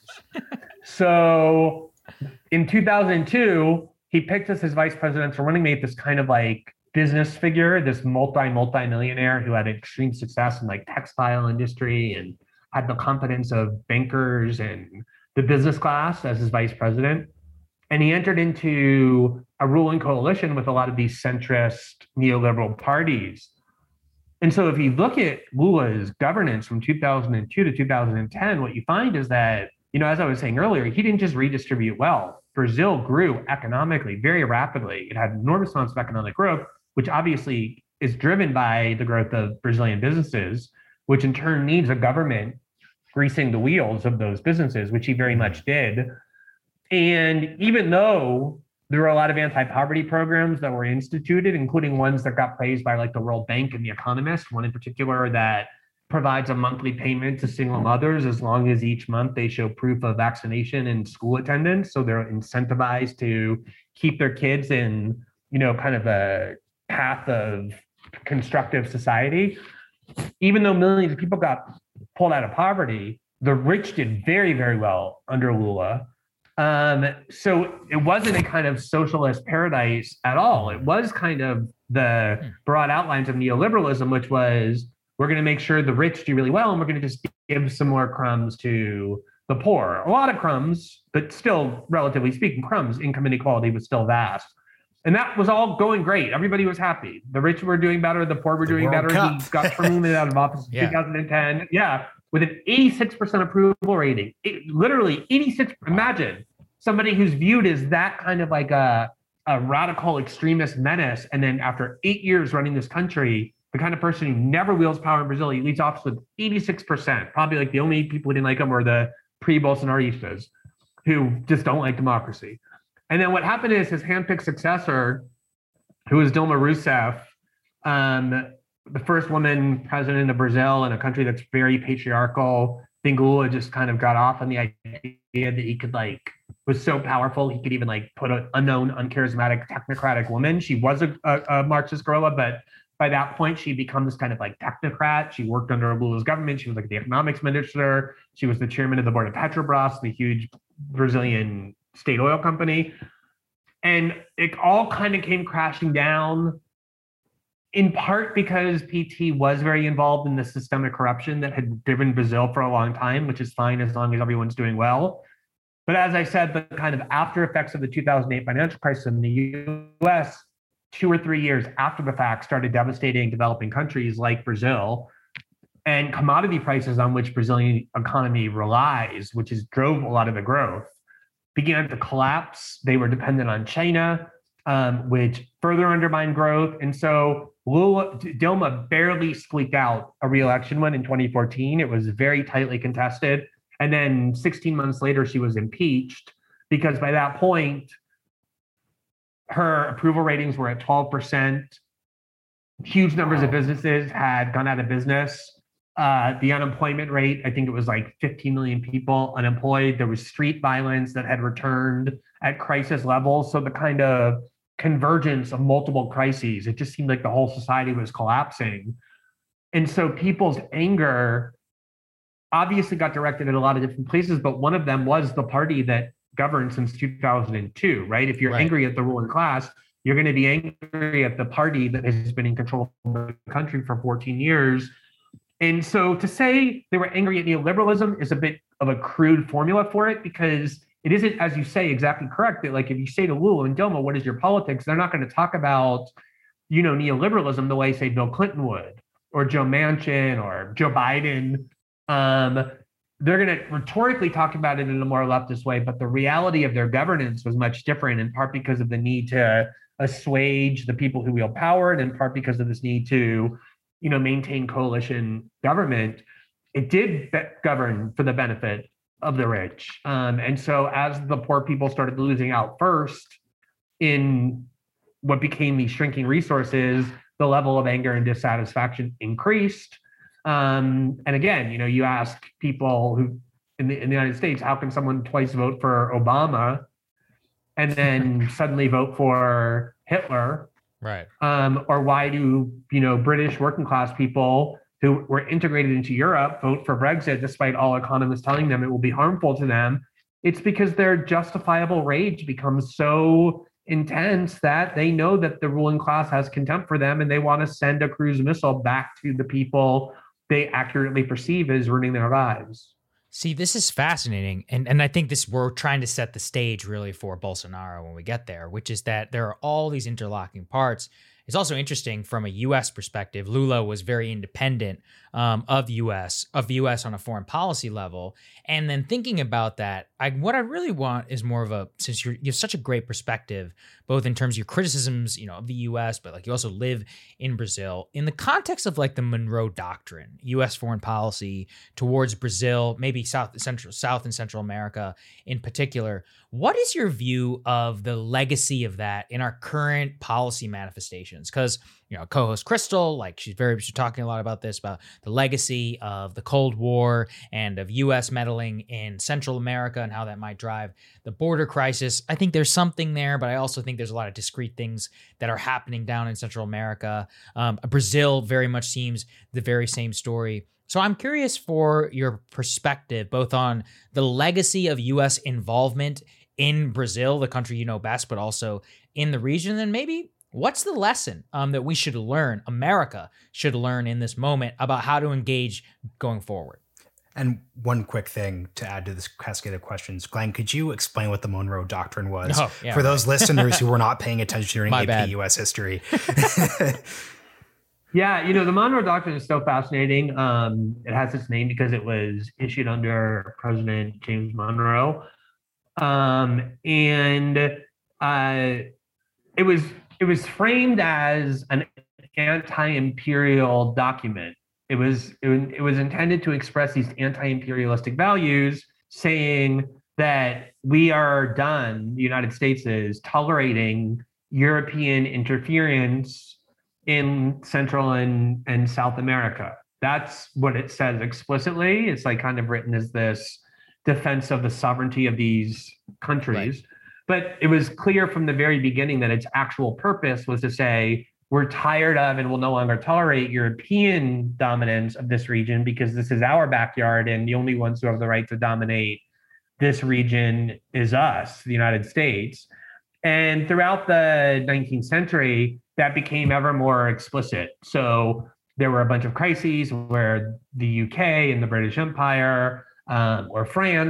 So in two thousand two, he picked as his vice presidential running mate this kind of like business figure, this multi, multi-millionaire who had extreme success in like textile industry and had the competence of bankers and the business class as his vice president. And he entered into a ruling coalition with a lot of these centrist neoliberal parties. And so if you look at Lula's governance from two thousand two to two thousand ten, what you find is that, you know, as I was saying earlier, he didn't just redistribute wealth. Brazil grew economically very rapidly. It had enormous amounts of economic growth, which obviously is driven by the growth of Brazilian businesses, which in turn needs a government greasing the wheels of those businesses, which he very much did. And even though there were a lot of anti-poverty programs that were instituted, including ones that got praised by like the World Bank and The Economist, one in particular that provides a monthly payment to single mothers as long as each month they show proof of vaccination and school attendance. So they're incentivized to keep their kids in, you know, kind of a path of constructive society. Even though millions of people got pulled out of poverty, the rich did very, very well under Lula. Um, so it wasn't a kind of socialist paradise at all. It was kind of the broad outlines of neoliberalism, which was, we're going to make sure the rich do really well, and we're going to just give some more crumbs to the poor. A lot of crumbs, but still, relatively speaking, crumbs. Income inequality was still vast. And that was all going great. Everybody was happy. The rich were doing better. The poor were The doing World better. Cup. He got terminated out of office in Yeah. two thousand ten. Yeah, with an eighty-six percent approval rating. It, literally eighty-six. Imagine somebody who's viewed as that kind of like a, a radical extremist menace. And then after eight years running this country, the kind of person who never wields power in Brazil, he leads office with eighty-six percent. Probably like the only people who didn't like him were the pre-Bolsonaristas who just don't like democracy. And then what happened is his handpicked successor, who was Dilma Rousseff, um, the first woman president of Brazil in a country that's very patriarchal. Lula just kind of got off on the idea that he could like, was so powerful, he could even like put an unknown, uncharismatic, technocratic woman. She was a, a, a Marxist guerrilla, but by that point, she'd become this kind of like technocrat. She worked under Lula's government. She was like the economics minister. She was the chairman of the board of Petrobras, the huge Brazilian state oil company. And it all kind of came crashing down, in part because P T was very involved in the systemic corruption that had driven Brazil for a long time, which is fine as long as everyone's doing well. But as I said, the kind of after effects of the two thousand eight financial crisis in the U S, two or three years after the fact, started devastating developing countries like Brazil. And commodity prices on which Brazilian economy relies, which is drove a lot of the growth, began to collapse. They were dependent on China, um, which further undermined growth. And so Lula, Dilma barely squeaked out a re-election win in twenty fourteen. It was very tightly contested. And then sixteen months later, she was impeached because by that point, her approval ratings were at twelve percent. Huge numbers of businesses had gone out of business. Uh, the unemployment rate, I think it was like fifteen million people unemployed. There was street violence that had returned at crisis levels. So the kind of convergence of multiple crises, it just seemed like the whole society was collapsing. And so people's anger obviously got directed at a lot of different places, but one of them was the party that governed since two thousand two, right? If you're right. angry at the ruling class, you're going to be angry at the party that has been in control of the country for fourteen years. And so to say they were angry at neoliberalism is a bit of a crude formula for it, because it isn't, as you say, exactly correct. That like if you say to Lula and Dilma, what is your politics? They're not going to talk about, you know, neoliberalism the way, say, Bill Clinton would, or Joe Manchin or Joe Biden. Um, they're going to rhetorically talk about it in a more leftist way, but the reality of their governance was much different, in part because of the need to assuage the people who wield power, and in part because of this need to, you know, maintain coalition government. It did be- govern for the benefit of the rich. Um, and so as the poor people started losing out first in what became these shrinking resources, the level of anger and dissatisfaction increased. Um, and again, you know, you ask people who in the, in the United States, how can someone twice vote for Obama and then suddenly vote for Hitler? Right. Um, or why do, you know, British working class people who were integrated into Europe vote for Brexit, despite all economists telling them it will be harmful to them? It's because their justifiable rage becomes so intense that they know that the ruling class has contempt for them, and they want to send a cruise missile back to the people they accurately perceive as ruining their lives. See, this is fascinating. And and I think this we're trying to set the stage really for Bolsonaro when we get there, which is that there are all these interlocking parts. It's also interesting from a U S perspective. Lula was very independent um, of the U S, of the U S on a foreign policy level. And then thinking about that, I, what I really want is more of a, since you're, you have such a great perspective, both in terms of your criticisms, you know, of the U S, but like you also live in Brazil, in the context of like the Monroe Doctrine, U S foreign policy towards Brazil, maybe South Central, South and Central America in particular. What is your view of the legacy of that in our current policy manifestations? Because, you know, co-host Crystal, like she's very, she's talking a lot about this, about the legacy of the Cold War and of U S meddling in Central America and how that might drive the border crisis. I think there's something there, but I also think there's a lot of discrete things that are happening down in Central America. Um, Brazil very much seems the very same story. So I'm curious for your perspective, both on the legacy of U S involvement in Brazil, the country you know best, but also in the region, and maybe what's the lesson um, that we should learn, America should learn in this moment about how to engage going forward? And one quick thing to add to this cascade of questions, Glenn, could you explain what the Monroe Doctrine was oh, yeah, for right. those listeners who were not paying attention during My A P bad. U S history? Yeah, you know, the Monroe Doctrine is so fascinating. Um, it has its name because it was issued under President James Monroe. Um, and uh, it was it was framed as an anti-imperial document. It was it, it was intended to express these anti-imperialistic values, saying that we are done, the United States is, tolerating European interference in Central and, and South America. That's what it says explicitly. It's like kind of written as this defense of the sovereignty of these countries. Right. But it was clear from the very beginning that its actual purpose was to say, we're tired of and will no longer tolerate European dominance of this region because this is our backyard, and the only ones who have the right to dominate this region is us, the United States. And throughout the nineteenth century, that became ever more explicit. So there were a bunch of crises where the U K and the British Empire um, or France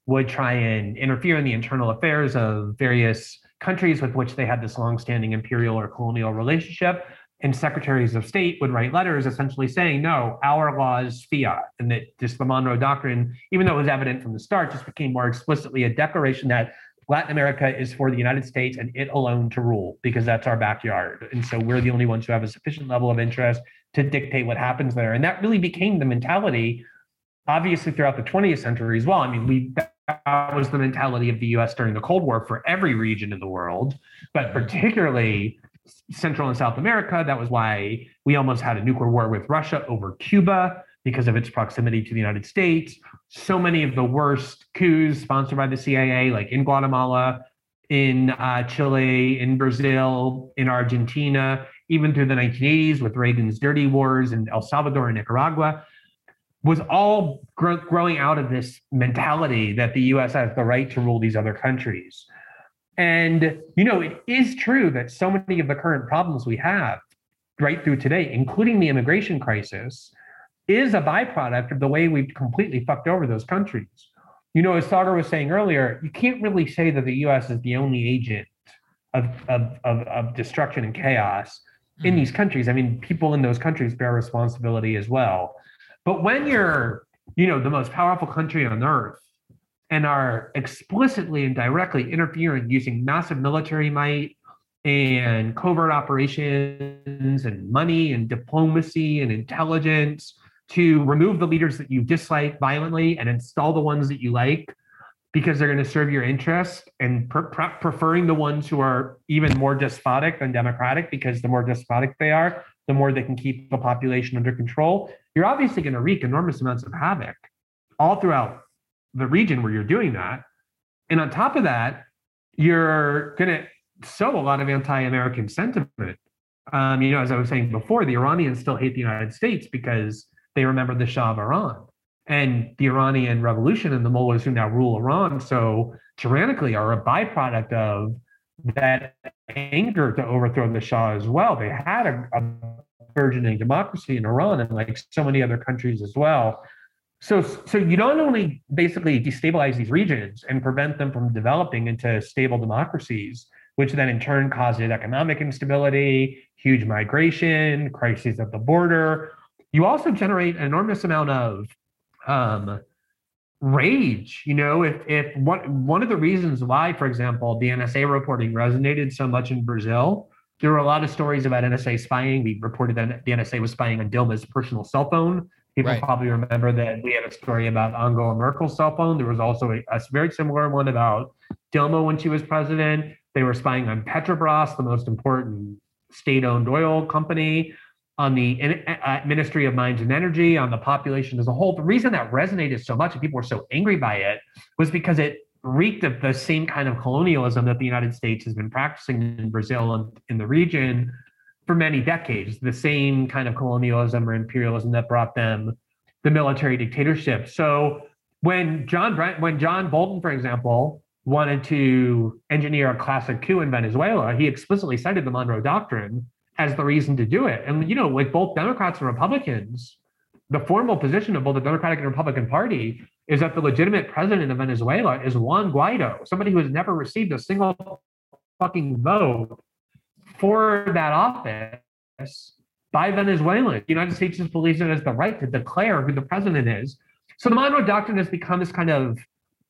would try and interfere in the internal affairs of various countries with which they had this longstanding imperial or colonial relationship. And secretaries of state would write letters essentially saying, no, our law is fiat. And that just the Monroe Doctrine, even though it was evident from the start, just became more explicitly a declaration that Latin America is for the United States and it alone to rule, because that's our backyard. And so we're the only ones who have a sufficient level of interest to dictate what happens there. And that really became the mentality, obviously, throughout the twentieth century as well. I mean, we that was the mentality of the U S during the Cold War for every region in the world, but particularly Central and South America. That was why we almost had a nuclear war with Russia over Cuba because of its proximity to the United States. So many of the worst coups sponsored by the C I A, like in Guatemala, in uh, Chile, in Brazil, in Argentina, even through the nineteen eighties with Reagan's dirty wars in El Salvador and Nicaragua, was all gr- growing out of this mentality that the U S has the right to rule these other countries. And, you know, it is true that so many of the current problems we have right through today, including the immigration crisis, is a byproduct of the way we've completely fucked over those countries. You know, as Sagar was saying earlier, you can't really say that the U S is the only agent of, of, of, of destruction and chaos in these countries. I mean, people in those countries bear responsibility as well. But when you're, you know, the most powerful country on earth and are explicitly and directly interfering using massive military might and covert operations and money and diplomacy and intelligence to remove the leaders that you dislike violently and install the ones that you like because they're going to serve your interests, and pre- pre- preferring the ones who are even more despotic than democratic, because the more despotic they are, the more they can keep the population under control, you're obviously going to wreak enormous amounts of havoc all throughout the region where you're doing that. And on top of that, you're going to sow a lot of anti-American sentiment. Um, you know, as I was saying before, the Iranians still hate the United States because they remember the Shah of Iran and the Iranian revolution and the mullahs who now rule Iran so tyrannically are a byproduct of that anger to overthrow the Shah as well. They had a, a burgeoning democracy in Iran and like so many other countries as well. So, so you don't only basically destabilize these regions and prevent them from developing into stable democracies, which then in turn causes economic instability, huge migration, crises at the border. You also generate an enormous amount of um, rage. You know, if if one one of the reasons why, for example, the N S A reporting resonated so much in Brazil, there were a lot of stories about N S A spying. We reported that the N S A was spying on Dilma's personal cell phone. People right. probably remember that we had a story about Angela Merkel's cell phone. There was also a, a very similar one about Dilma when she was president. They were spying on Petrobras, the most important state-owned oil company, on the uh, Ministry of Mines and Energy, on the population as a whole. The reason that resonated so much and people were so angry by it was because it reeked of the same kind of colonialism that the United States has been practicing in Brazil and in the region for many decades, the same kind of colonialism or imperialism that brought them the military dictatorship. So when John Brent, when John Bolton, for example, wanted to engineer a classic coup in Venezuela, he explicitly cited the Monroe Doctrine as the reason to do it. And, you know, like both Democrats and Republicans, the formal position of both the Democratic and Republican Party is that the legitimate president of Venezuela is Juan Guaido, somebody who has never received a single fucking vote for that office by Venezuelans. The United States just believes it has the right to declare who the president is. So the Monroe Doctrine has become this kind of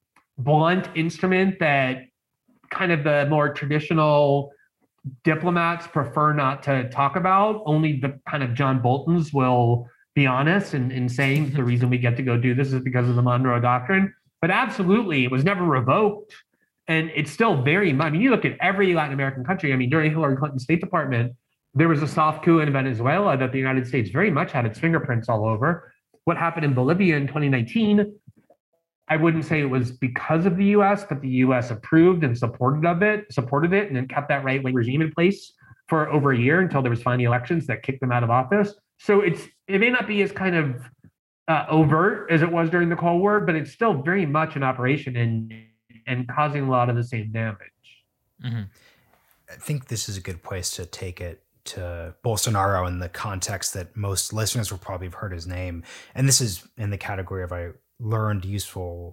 blunt instrument that kind of the more traditional diplomats prefer not to talk about. Only the kind of John Boltons will be honest in, in saying the reason we get to go do this is because of the Monroe Doctrine. But absolutely, it was never revoked. And it's still very much, I mean, you look at every Latin American country. I mean, during Hillary Clinton's State Department, there was a soft coup in Venezuela that the United States very much had its fingerprints all over. What happened in Bolivia in twenty nineteen, I wouldn't say it was because of the U S, but the U S approved and supported of it, supported it, and then kept that right-wing regime in place for over a year until there was finally elections that kicked them out of office. So it's it may not be as kind of uh, overt as it was during the Cold War, but it's still very much an operation and and causing a lot of the same damage. Mm-hmm. I think this is a good place to take it to Bolsonaro in the context that most listeners will probably have heard his name. And this is in the category of I learned useful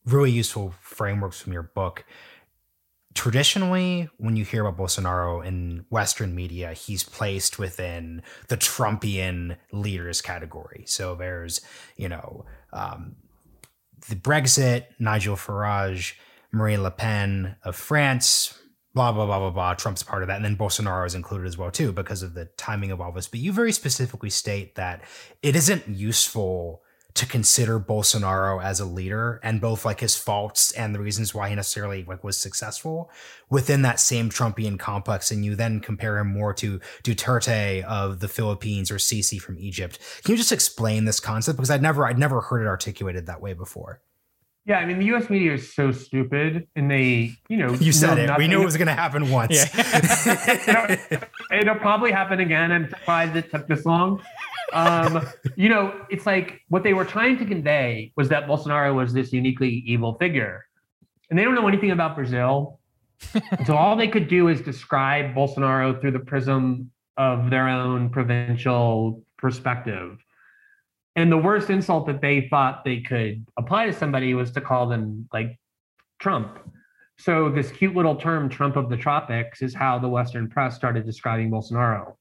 really useful frameworks from your book. Traditionally, when you hear about Bolsonaro in Western media, he's placed within the Trumpian leaders category. So there's, you know, um, the Brexit, Nigel Farage, Marine Le Pen of France, blah, blah, blah, blah, blah. Trump's part of that. And then Bolsonaro is included as well, too, because of the timing of all this. But you very specifically state that it isn't useful to consider Bolsonaro as a leader and both like his faults and the reasons why he necessarily like was successful within that same Trumpian complex. And you then compare him more to Duterte of the Philippines or Sisi from Egypt. Can you just explain this concept? Because I'd never, I'd never heard it articulated that way before. Yeah, I mean, the U S media is so stupid, and they, you know, you said know it. nothing. We knew it was going to happen once. Yeah. it'll, it'll probably happen again. I'm surprised it took this long. Um, you know, it's like what they were trying to convey was that Bolsonaro was this uniquely evil figure, and they don't know anything about Brazil. So all they could do is describe Bolsonaro through the prism of their own provincial perspective. And the worst insult that they thought they could apply to somebody was to call them like Trump. So this cute little term, Trump of the tropics, is how the Western press started describing Bolsonaro.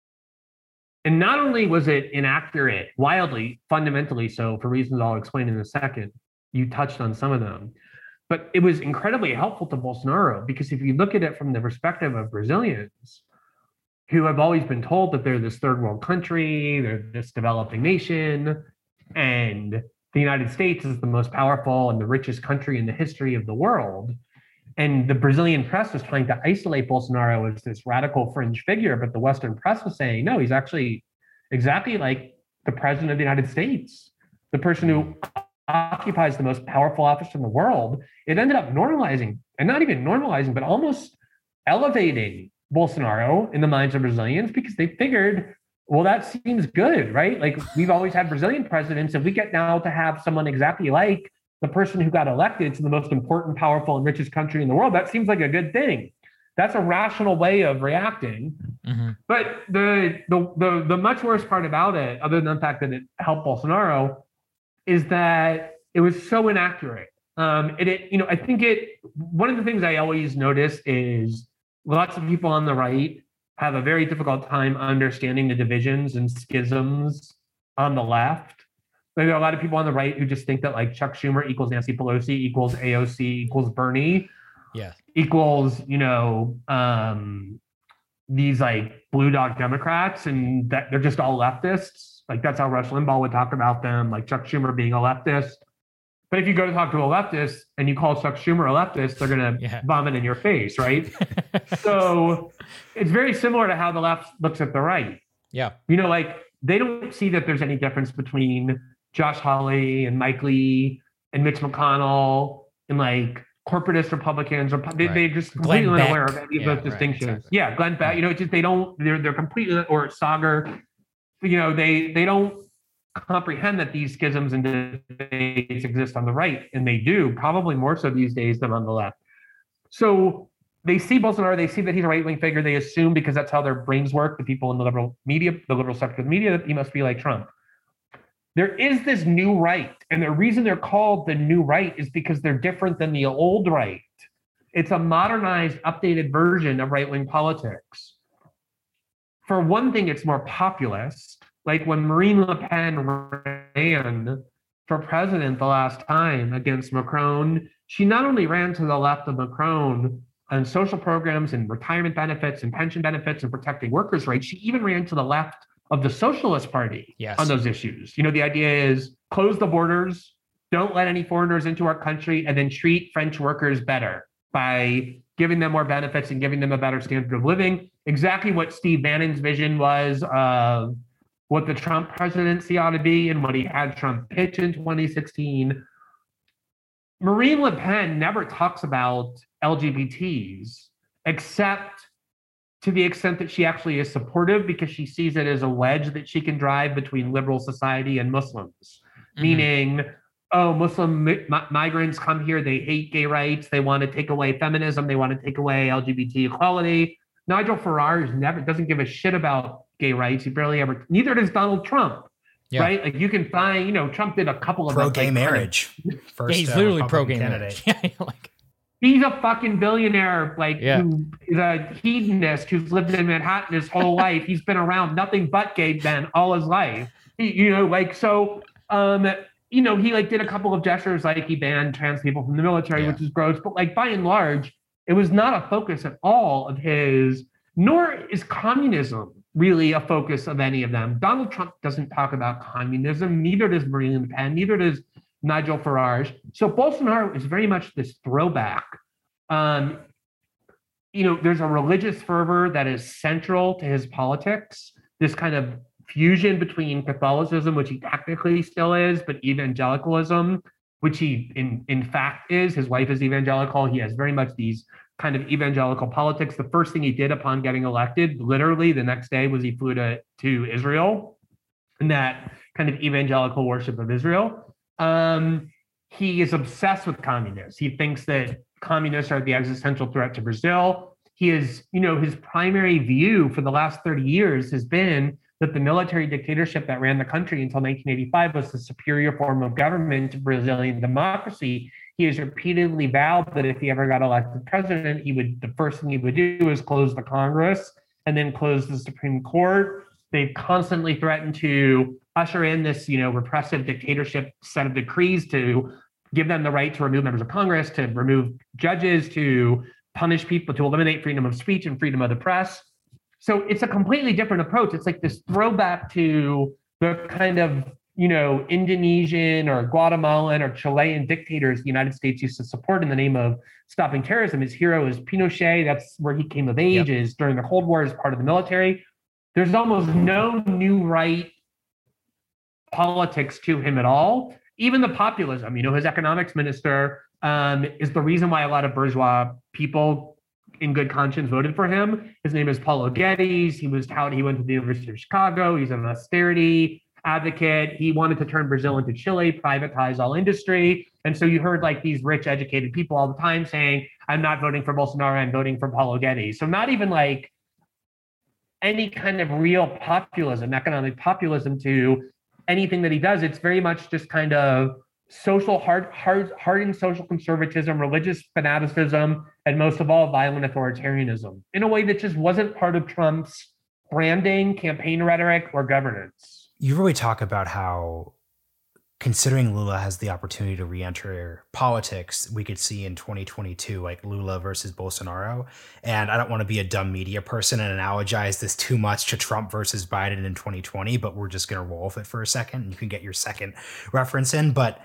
And not only was it inaccurate, wildly, fundamentally so, for reasons I'll explain in a second, you touched on some of them, but it was incredibly helpful to Bolsonaro, because if you look at it from the perspective of Brazilians, who have always been told that they're this third world country, they're this developing nation, and the United States is the most powerful and the richest country in the history of the world. And the Brazilian press was trying to isolate Bolsonaro as this radical fringe figure, but the Western press was saying, no, he's actually exactly like the president of the United States, the person who occupies the most powerful office in the world. It ended up normalizing, and not even normalizing, but almost elevating Bolsonaro in the minds of Brazilians, because they figured, well, that seems good, right? Like, we've always had Brazilian presidents, and we get now to have someone exactly like the person who got elected to the most important, powerful, and richest country in the world. That seems like a good thing. That's a rational way of reacting. Mm-hmm. But the, the the the much worse part about it, other than the fact that it helped Bolsonaro, is that it was so inaccurate. Um, it, it you know, I think it. One of the things I always notice is lots of people on the right have a very difficult time understanding the divisions and schisms on the left. There are a lot of people on the right who just think that like Chuck Schumer equals Nancy Pelosi equals A O C equals Bernie, yeah, equals, you know, um, these like blue dog Democrats, and that they're just all leftists. Like, that's how Rush Limbaugh would talk about them, like Chuck Schumer being a leftist. But if you go to talk to a leftist and you call Chuck Schumer a leftist, they're going to yeah. vomit in your face, right? So it's very similar to how the left looks at the right. Yeah. You know, like, they don't see that there's any difference between Josh Hawley and Mike Lee and Mitch McConnell and like corporatist Republicans, or they, right. they're just completely Glenn unaware Beck. of any of yeah, those distinctions. Right, exactly. Yeah, Glenn Beck. You know, it's just they don't. They're they're completely, or Sagar. You know, they they don't comprehend that these schisms and debates exist on the right, and they do, probably more so these days than on the left. So they see Bolsonaro, they see that he's a right-wing figure. They assume, because that's how their brains work, the people in the liberal media, the liberal sector of the media, that he must be like Trump. There is this new right, and the reason they're called the new right is because they're different than the old right. It's a modernized, updated version of right-wing politics. For one thing, it's more populist. Like when Marine Le Pen ran for president the last time against Macron, she not only ran to the left of Macron on social programs and retirement benefits and pension benefits and protecting workers' rights, she even ran to the left of the Socialist Party yes. on those issues. You know, the idea is close the borders, don't let any foreigners into our country, and then treat French workers better by giving them more benefits and giving them a better standard of living. Exactly what Steve Bannon's vision was of what the Trump presidency ought to be and what he had Trump pitch in twenty sixteen. Marine Le Pen never talks about L G B Ts, except to the extent that she actually is supportive, because she sees it as a wedge that she can drive between liberal society and Muslims. Mm-hmm. Meaning, oh, Muslim mi- migrants come here, they hate gay rights, they want to take away feminism, they want to take away L G B T equality. Nigel Farage never doesn't give a shit about gay rights. He barely ever, neither does Donald Trump. Yeah. Right? Like you can find, you know, Trump did a couple of pro-gay like, marriage. First, yeah, he's uh, literally Republican pro-gay candidate. marriage. Yeah, like he's a fucking billionaire, like Yeah. who is a hedonist who's lived in Manhattan his whole life. He's been around nothing but gay men all his life. He, you know, like so. Um, you know, he like did a couple of gestures, like he banned trans people from the military, Yeah. which is gross. But like by and large, it was not a focus at all of his. Nor is communism really a focus of any of them. Donald Trump doesn't talk about communism. Neither does Marine Le Pen. Neither does Nigel Farage. So Bolsonaro is very much this throwback. Um, you know, there's a religious fervor that is central to his politics. This kind of fusion between Catholicism, which he technically still is, but evangelicalism, which he in, in fact is. His wife is evangelical. He has very much these kind of evangelical politics. The first thing he did upon getting elected, literally the next day, was he flew to, to Israel and that kind of evangelical worship of Israel. Um, he is obsessed with communists. He thinks that communists are the existential threat to Brazil. He is, you know, his primary view for the last thirty years has been that the military dictatorship that ran the country until nineteen eighty-five was the superior form of government to Brazilian democracy. He has repeatedly vowed that if he ever got elected president, he would, the first thing he would do is close the Congress and then close the Supreme Court. They've constantly threatened to usher in this, you know, repressive dictatorship set of decrees to give them the right to remove members of Congress, to remove judges, to punish people, to eliminate freedom of speech and freedom of the press. So it's a completely different approach. It's like this throwback to the kind of, you know, Indonesian or Guatemalan or Chilean dictators the United States used to support in the name of stopping terrorism. His hero is Pinochet. That's where he came of age, yep. is during the Cold War as part of the military. There's almost no new right politics to him at all. Even the populism, you know, his economics minister um, is the reason why a lot of bourgeois people in good conscience voted for him. His name is Paulo Guedes. He was touted. He went to the University of Chicago. He's an austerity advocate. He wanted to turn Brazil into Chile, privatize all industry. And so you heard like these rich, educated people all the time saying, I'm not voting for Bolsonaro, I'm voting for Paulo Guedes. So not even like any kind of real populism, economic populism to anything that he does. It's very much just kind of social, hard, hard, hardened social conservatism, religious fanaticism, and most of all, violent authoritarianism in a way that just wasn't part of Trump's branding, campaign rhetoric, or governance. You really talk about how, considering Lula has the opportunity to re-enter politics, we could see in twenty twenty-two, like Lula versus Bolsonaro. And I don't want to be a dumb media person and analogize this too much to Trump versus Biden in twenty twenty, but we're just going to roll with it for a second. And you can get your second reference in. But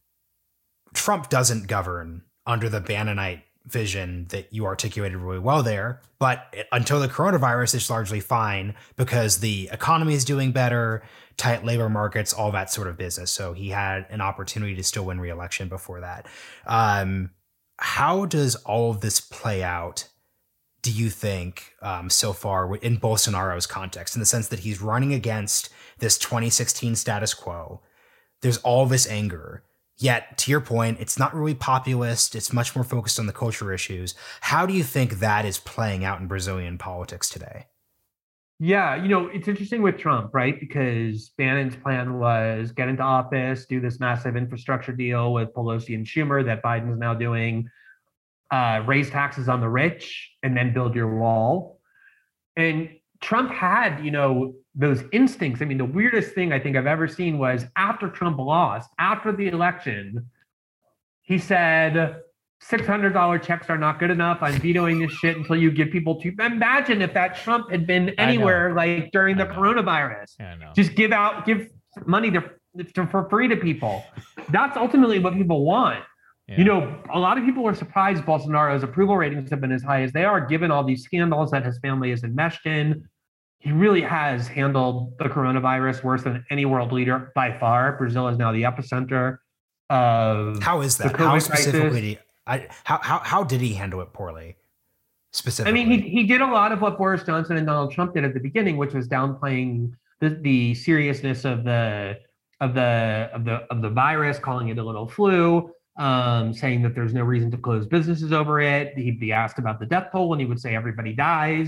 Trump doesn't govern under the Bannonite vision that you articulated really well there. But it, until the coronavirus, it's largely fine because the economy is doing better, tight labor markets, all that sort of business. So he had an opportunity to still win re-election before that. Um, how does all of this play out, do you think, um, so far in Bolsonaro's context, in the sense that he's running against this twenty sixteen status quo? There's all this anger. Yet, to your point, it's not really populist. It's much more focused on the culture issues. How do you think that is playing out in Brazilian politics today? Yeah, you know, it's interesting with Trump, right? Because Bannon's plan was get into office, do this massive infrastructure deal with Pelosi and Schumer that Biden's now doing, uh, raise taxes on the rich, and then build your wall. And Trump had, you know, those instincts. I mean, the weirdest thing I think I've ever seen was after Trump lost, after the election, he said, six hundred dollars checks are not good enough. I'm vetoing this shit until you give people to. Imagine if that Trump had been anywhere like during the coronavirus. Yeah, I know. Just give out, give money to, to, for free to people. That's ultimately what people want. Yeah. You know, a lot of people are surprised Bolsonaro's approval ratings have been as high as they are, given all these scandals that his family is enmeshed in. He really has handled the coronavirus worse than any world leader by far. Brazil is now the epicenter of How is that? How specifically? I, how how how did he handle it poorly? Specifically, I mean, he he did a lot of what Boris Johnson and Donald Trump did at the beginning, which was downplaying the, the seriousness of the of the of the of the virus, calling it a little flu, um, saying that there's no reason to close businesses over it. He'd be asked about the death toll, and he would say everybody dies.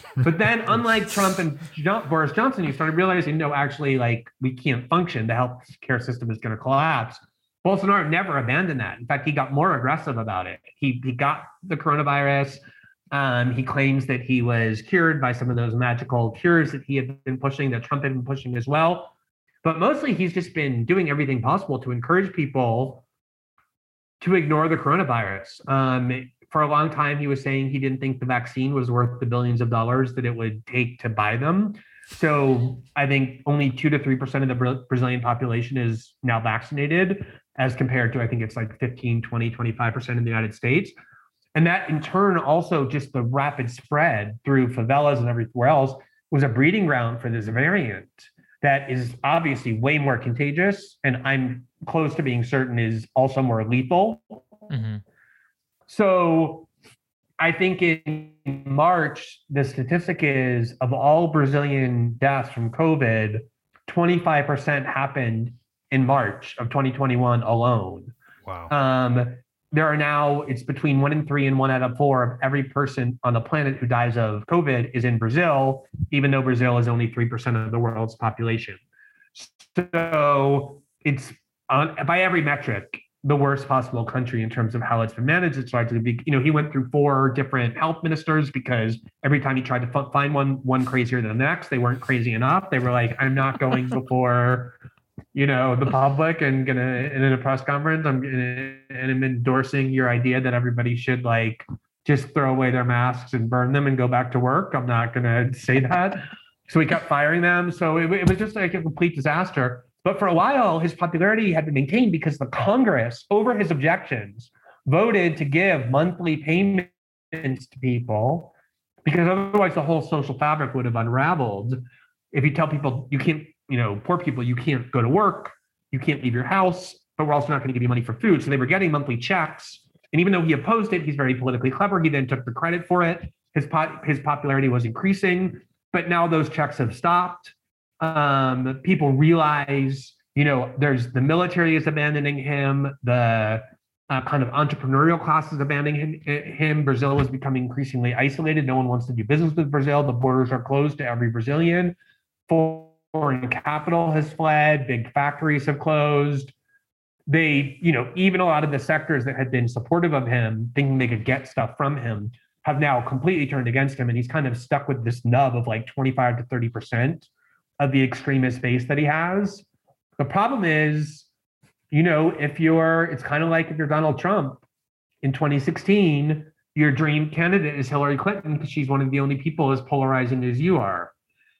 But then, unlike Trump and John, Boris Johnson, you started realizing, no, actually, like, we can't function. The healthcare system is going to collapse. Bolsonaro never abandoned that. In fact, he got more aggressive about it. He he got the coronavirus. Um, he claims that he was cured by some of those magical cures that he had been pushing, that Trump had been pushing as well. But mostly, he's just been doing everything possible to encourage people to ignore the coronavirus. Um, for a long time, he was saying he didn't think the vaccine was worth the billions of dollars that it would take to buy them. So I think only two to three percent of the Brazilian population is now vaccinated, as compared to, I think it's like fifteen, twenty, twenty-five percent in the United States. And that in turn, also just the rapid spread through favelas and everywhere else was a breeding ground for this variant that is obviously way more contagious. And I'm close to being certain is also more lethal. Mm-hmm. So I think in March, the statistic is of all Brazilian deaths from COVID, twenty-five percent happened in March of twenty twenty-one alone. Wow. Um, there are now, it's between one in three and one out of four of every person on the planet who dies of COVID is in Brazil, even though Brazil is only three percent of the world's population. So it's on, by every metric, the worst possible country in terms of how it's been managed. It's largely, be, you know, he went through four different health ministers because every time he tried to f- find one, one crazier than the next, they weren't crazy enough. They were like, I'm not going before, you know, the public and gonna, and in a press conference, I'm gonna, and I'm endorsing your idea that everybody should like just throw away their masks and burn them and go back to work. I'm not gonna say that. So he kept firing them. So it, it was just like a complete disaster. But for a while, his popularity had been maintained because the Congress, over his objections, voted to give monthly payments to people, because otherwise the whole social fabric would have unraveled. If you tell people you can't, you know, poor people, you can't go to work, you can't leave your house, but we're also not going to give you money for food. So they were getting monthly checks. And even though he opposed it, he's very politically clever. He then took the credit for it. His po- his popularity was increasing, but now those checks have stopped. Um, people realize, you know, there's the military is abandoning him, the uh, kind of entrepreneurial class is abandoning him, him. Brazil is becoming increasingly isolated. No one wants to do business with Brazil. The borders are closed to every Brazilian. Foreign capital has fled. Big factories have closed. They, you know, even a lot of the sectors that had been supportive of him, thinking they could get stuff from him, have now completely turned against him. And he's kind of stuck with this nub of like twenty-five to thirty percent of the extremist base that he has. The problem is, you know, if you're, it's kind of like if you're Donald Trump in twenty sixteen, your dream candidate is Hillary Clinton because she's one of the only people as polarizing as you are.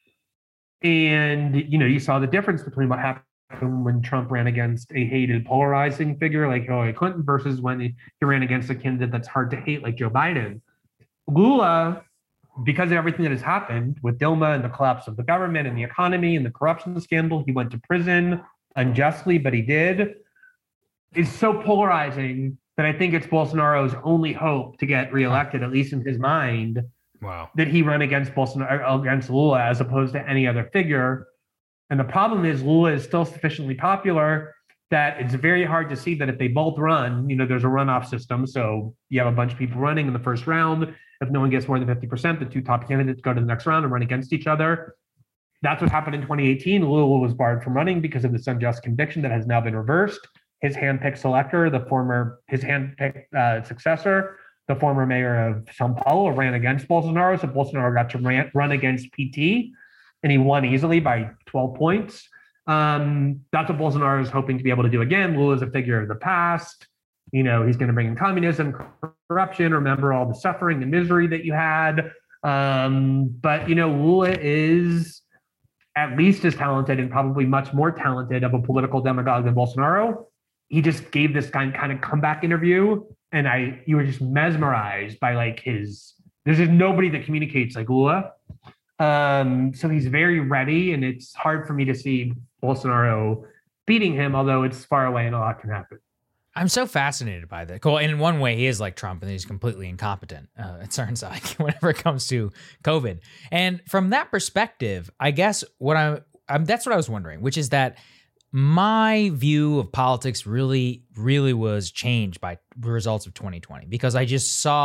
And, you know, you saw the difference between what happened when Trump ran against a hated, polarizing figure like Hillary Clinton versus when he ran against a candidate that's hard to hate like Joe Biden. Lula, because of everything that has happened with Dilma and the collapse of the government and the economy and the corruption scandal, he went to prison unjustly, but he did. It's so polarizing that I think it's Bolsonaro's only hope to get reelected, at least in his mind. Wow. That he run against Bolsonaro, against Lula, as opposed to any other figure. And the problem is Lula is still sufficiently popular that it's very hard to see that if they both run, you know, there's a runoff system. So you have a bunch of people running in the first round. If no one gets more than fifty percent, the two top candidates go to the next round and run against each other. That's what happened in twenty eighteen. Lula was barred from running because of this unjust conviction that has now been reversed. His handpicked selector, the former, his handpicked uh, successor, the former mayor of São Paulo, ran against Bolsonaro. So Bolsonaro got to ran, run against P T, and he won easily by twelve points. Um, that's what Bolsonaro is hoping to be able to do again. Lula is a figure of the past. You know, he's going to bring in communism, corruption, remember all the suffering, the misery that you had. Um, but, you know, Lula is at least as talented and probably much more talented of a political demagogue than Bolsonaro. He just gave this kind kind of comeback interview, and I you were just mesmerized by like his, there's just nobody that communicates like Lula. Um, so he's very ready, and it's hard for me to see Bolsonaro beating him, although it's far away and a lot can happen. I'm so fascinated by that. Cool. And in one way, he is like Trump, and he's completely incompetent. Uh, it turns like whenever it comes to COVID. And from that perspective, I guess what I'm, I'm that's what I was wondering, which is that my view of politics really, really was changed by the results of twenty twenty, because I just saw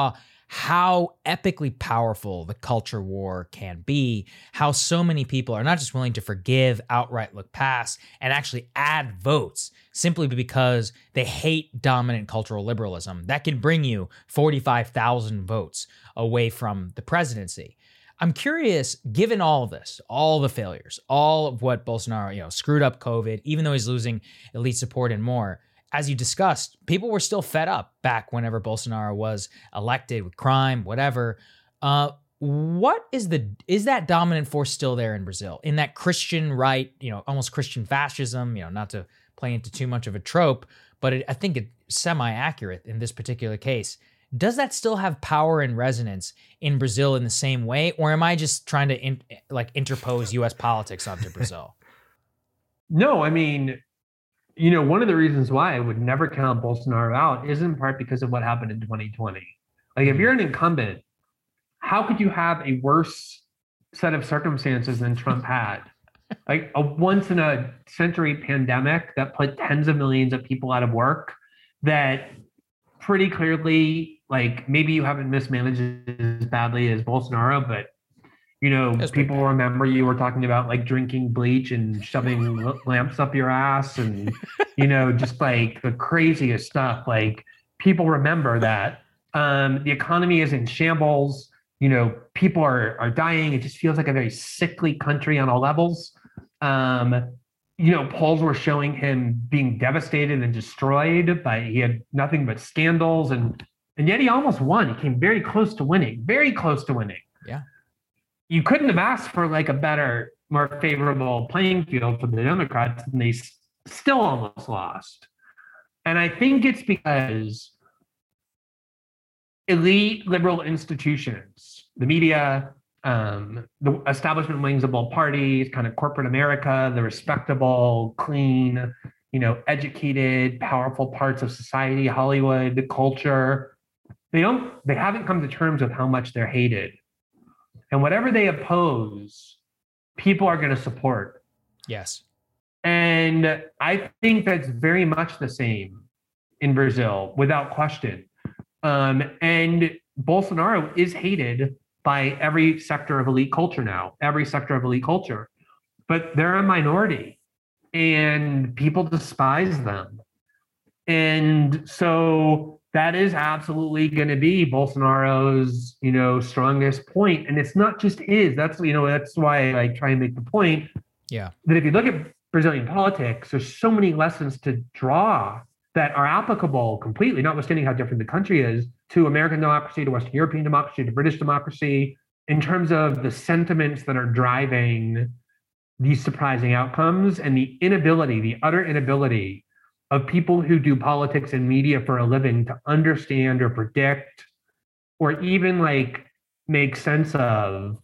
how epically powerful the culture war can be, how so many people are not just willing to forgive, outright look past, and actually add votes simply because they hate dominant cultural liberalism. That can bring you forty-five thousand votes away from the presidency. I'm curious, given all of this, all the failures, all of what Bolsonaro, you know, screwed up COVID, even though he's losing elite support and more, as you discussed, people were still fed up back whenever Bolsonaro was elected with crime, whatever. Uh, what is the is that dominant force still there in Brazil? In that Christian right, you know, almost Christian fascism, you know, not to play into too much of a trope, but it, I think it's semi-accurate in this particular case. Does that still have power and resonance in Brazil in the same way? Or am I just trying to in, like interpose U S politics onto Brazil? No, I mean, you know, one of the reasons why I would never count Bolsonaro out is in part because of what happened in twenty twenty. Like, if you're an incumbent, how could you have a worse set of circumstances than Trump had? Like a once in a century pandemic that put tens of millions of people out of work, that pretty clearly, like, maybe you haven't mismanaged as badly as Bolsonaro, but you know, That's people remember you were talking about like drinking bleach and shoving lamps up your ass and, you know, just like the craziest stuff. Like, people remember that. Um, the economy is in shambles. You know, people are are dying. It just feels like a very sickly country on all levels. Um, you know, polls were showing him being devastated and destroyed by, he had nothing but scandals, and and yet he almost won. He came very close to winning, very close to winning. Yeah. You couldn't have asked for like a better, more favorable playing field for the Democrats, and they s- still almost lost. And I think it's because elite liberal institutions, the media, um, the establishment wings of both parties, kind of corporate America, the respectable, clean, you know, educated, powerful parts of society, Hollywood, the culture, they don't, they haven't come to terms with how much they're hated. And whatever they oppose, people are going to support. Yes. And I think that's very much the same in Brazil, without question. Um, and Bolsonaro is hated by every sector of elite culture now, every sector of elite culture. But they're a minority, and people despise them. And so that is absolutely going to be Bolsonaro's, you know, strongest point. And it's not just his. That's, you know, that's why I like try and make the point. Yeah. That if you look at Brazilian politics, there's so many lessons to draw that are applicable completely, notwithstanding how different the country is, to American democracy, to Western European democracy, to British democracy, in terms of the sentiments that are driving these surprising outcomes and the inability, the utter inability of people who do politics and media for a living to understand or predict or even like make sense of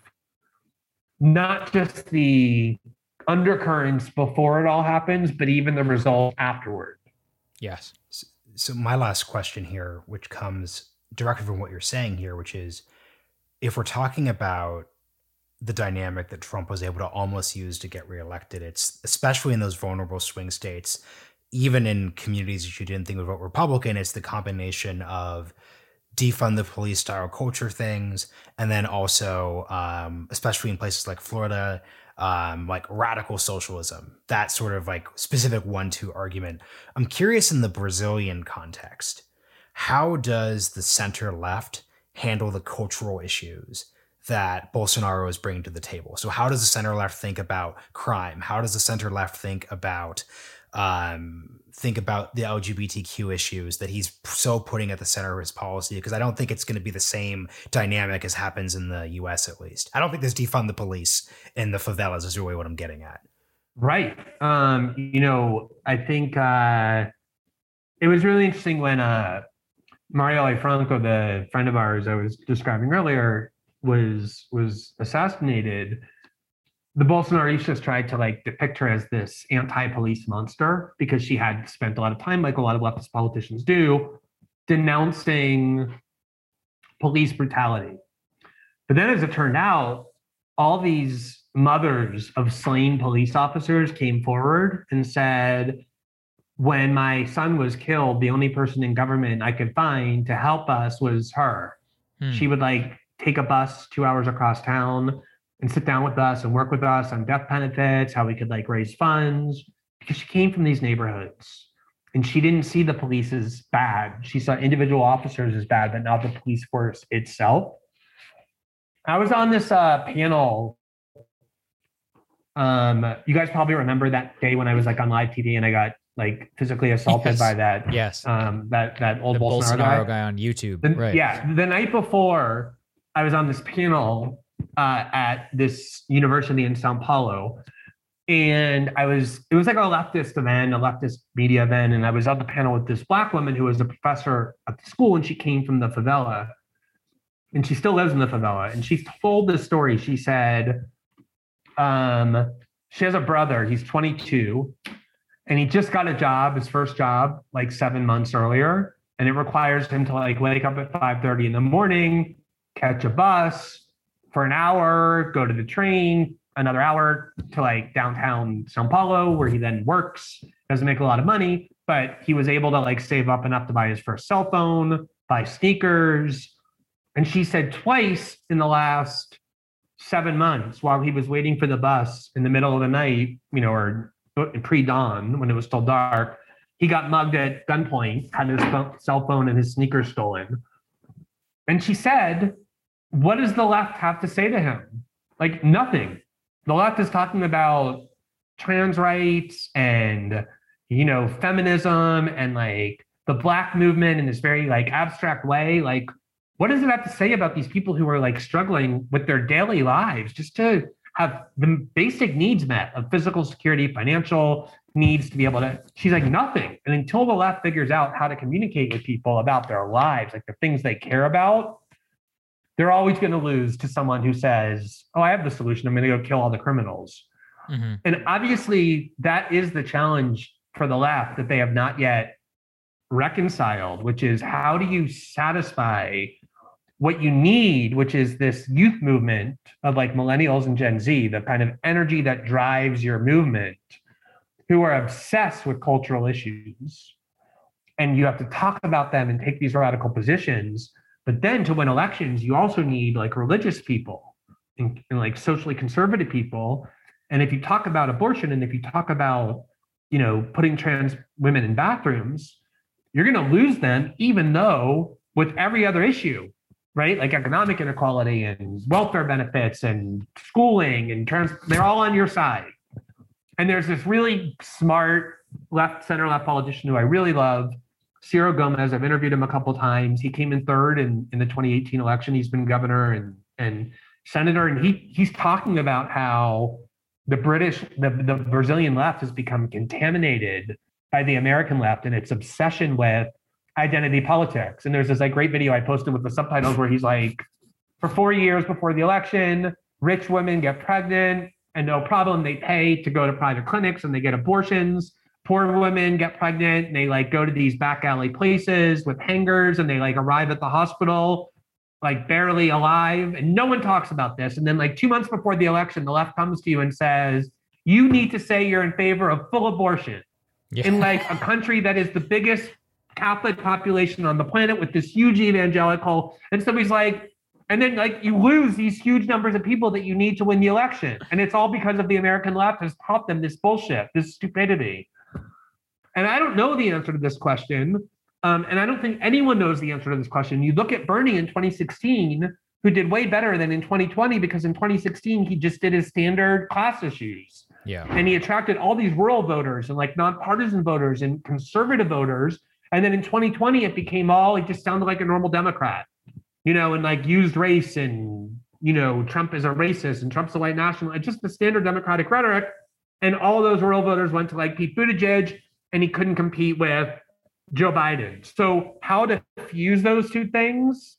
not just the undercurrents before it all happens, but even the result afterward. Yes. So my last question here, which comes directly from what you're saying here, which is, if we're talking about the dynamic that Trump was able to almost use to get reelected, it's especially in those vulnerable swing states, even in communities that you didn't think would vote Republican, it's the combination of defund the police style culture things, and then also, um, especially in places like Florida, um, like radical socialism, that sort of like specific one two argument. I'm curious, in the Brazilian context, how does the center left handle the cultural issues that Bolsonaro is bringing to the table? So how does the center left think about crime? How does the center left think about um, think about the L G B T Q issues that he's so putting at the center of his policy? Because I don't think it's going to be the same dynamic as happens in the U S, at least. I don't think there's defund the police in the favelas is really what I'm getting at. Right. Um, you know, I think uh, it was really interesting when uh, Marielle Franco, the friend of ours I was describing earlier, was was assassinated. The Bolsonaristas tried to like depict her as this anti-police monster because she had spent a lot of time, like a lot of leftist politicians do, denouncing police brutality. But then, as it turned out, all these mothers of slain police officers came forward and said, when my son was killed, the only person in government I could find to help us was her. Hmm. She would like take a bus two hours across town and sit down with us and work with us on death benefits, how we could like raise funds, because she came from these neighborhoods and she didn't see the police as bad. She saw individual officers as bad, but not the police force itself. I was on this uh, panel. Um, you guys probably remember that day when I was like on live T V and I got like physically assaulted yes. by that, yes, um, that that old the Bolsonaro, Bolsonaro guy. guy on YouTube. The, right. Yeah, the night before, I was on this panel uh, at this university in Sao Paulo, and I was it was like a leftist event, a leftist media event, and I was on the panel with this Black woman who was a professor at the school, and she came from the favela, and she still lives in the favela, and she told this story. She said, um, she has a brother. He's twenty-two. And he just got a job, his first job, like seven months earlier. And it requires him to like wake up at five thirty in the morning, catch a bus for an hour, go to the train, another hour to like downtown Sao Paulo, where he then works, doesn't make a lot of money, but he was able to like save up enough to buy his first cell phone, buy sneakers. And she said twice in the last seven months while he was waiting for the bus in the middle of the night, you know, or pre-dawn when it was still dark, he got mugged at gunpoint, had his phone, cell phone and his sneakers stolen. And she said, what does the left have to say to him? Like nothing. The left is talking about trans rights and, you know, feminism and like the Black movement in this very like abstract way. Like, what does it have to say about these people who are like struggling with their daily lives just to have the basic needs met of physical security, financial needs to be able to, she's like, nothing. And until the left figures out how to communicate with people about their lives, like the things they care about, they're always going to lose to someone who says, oh, I have the solution. I'm going to go kill all the criminals. Mm-hmm. And obviously that is the challenge for the left that they have not yet reconciled, which is how do you satisfy what you need, which is this youth movement of like millennials and Gen Z, the kind of energy that drives your movement, who are obsessed with cultural issues. And you have to talk about them and take these radical positions. But then to win elections, you also need like religious people and, and like socially conservative people. And if you talk about abortion and if you talk about, you know, putting trans women in bathrooms, you're going to lose them, even though with every other issue, right? Like economic inequality and welfare benefits and schooling and trans, they're all on your side. And there's this really smart left, center left politician who I really love, Ciro Gomez. I've interviewed him a couple of times. He came in third in, in the twenty eighteen election. He's been governor and, and senator. And he he's talking about how the British, the, the Brazilian left has become contaminated by the American left and its obsession with identity politics. And there's this like great video I posted with the subtitles where he's like, for four years before the election, rich women get pregnant and no problem, they pay to go to private clinics and they get abortions. Poor women get pregnant and they like go to these back alley places with hangers and they like arrive at the hospital like barely alive. And no one talks about this. And then like two months before the election, the left comes to you and says, you need to say you're in favor of full abortion yeah. in like a country that is the biggest Catholic population on the planet with this huge evangelical. And so he's like, and then like you lose these huge numbers of people that you need to win the election. And it's all because of the American left has taught them this bullshit, this stupidity. And I don't know the answer to this question. Um, and I don't think anyone knows the answer to this question. You look at Bernie in twenty sixteen, who did way better than in twenty twenty, because in twenty sixteen, he just did his standard class issues. Yeah. And he attracted all these rural voters and like nonpartisan voters and conservative voters. And then in twenty twenty, it became all, it just sounded like a normal Democrat, you know, and like used race and, you know, Trump is a racist and Trump's a white national, just the standard Democratic rhetoric. And all those rural voters went to like Pete Buttigieg and he couldn't compete with Joe Biden. So how to fuse those two things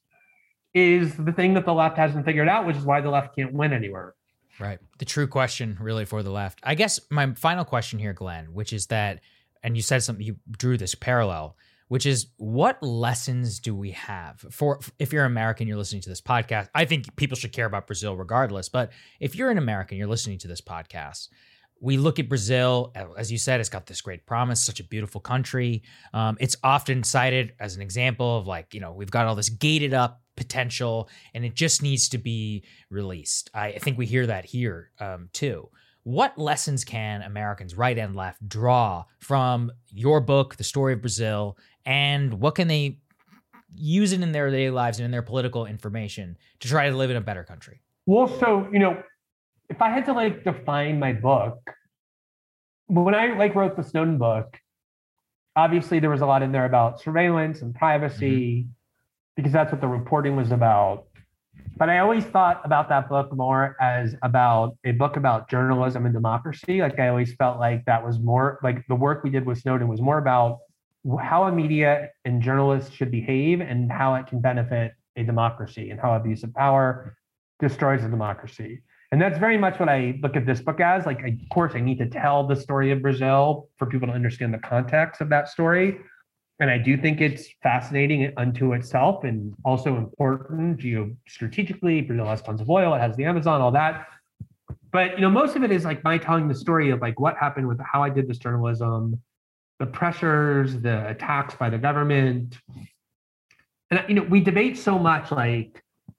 is the thing that the left hasn't figured out, which is why the left can't win anywhere. Right. The true question really for the left. I guess my final question here, Glenn, which is that, and you said something, you drew this parallel, which is what lessons do we have for, if you're American, you're listening to this podcast. I think people should care about Brazil regardless, but if you're an American, you're listening to this podcast, we look at Brazil, as you said, it's got this great promise, such a beautiful country. Um, it's often cited as an example of like, you know, we've got all this gated up potential, and it just needs to be released. I, I think we hear that here um, too. What lessons can Americans, right and left, draw from your book, The Story of Brazil, and what can they use it in their daily lives and in their political information to try to live in a better country? Well, so, you know, if I had to like define my book, when I like wrote the Snowden book, obviously there was a lot in there about surveillance and privacy, mm-hmm. because that's what the reporting was about. But I always thought about that book more as about a book about journalism and democracy. Like I always felt like that was more like the work we did with Snowden was more about how a media and journalists should behave and how it can benefit a democracy and how abuse of power destroys a democracy. And that's very much what I look at this book as. Like, of course, I need to tell the story of Brazil for people to understand the context of that story. And I do think it's fascinating unto itself and also important geostrategically. Brazil has tons of oil, it has the Amazon, all that. But, you know, most of it is like my telling the story of like what happened with how I did this journalism, the pressures, the attacks by the government. And, you know, we debate so much like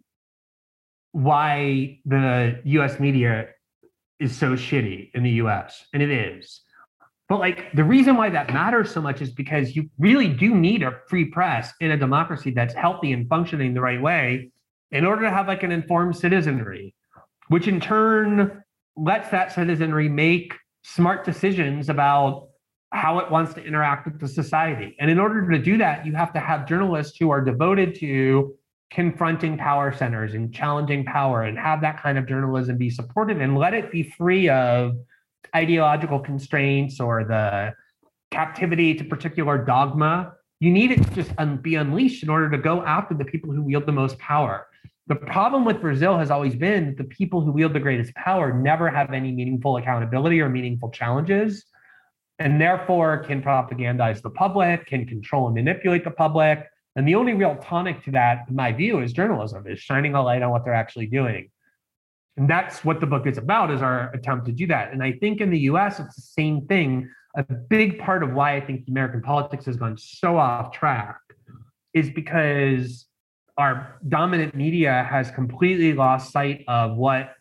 why the U S media is so shitty in the U S, and it is. But like the reason why that matters so much is because you really do need a free press in a democracy that's healthy and functioning the right way in order to have like an informed citizenry, which in turn lets that citizenry make smart decisions about how it wants to interact with the society. And in order to do that, you have to have journalists who are devoted to confronting power centers and challenging power, and have that kind of journalism be supported and let it be free of ideological constraints or the captivity to particular dogma. You need it to just un- be unleashed in order to go after the people who wield the most power. The problem with Brazil has always been that the people who wield the greatest power never have any meaningful accountability or meaningful challenges, and therefore can propagandize the public, can control and manipulate the public. And the only real tonic to that, in my view, is journalism, is shining a light on what they're actually doing. And that's what the book is about, is our attempt to do that. And I think in the U S, it's the same thing. A big part of why I think American politics has gone so off track is because our dominant media has completely lost sight of what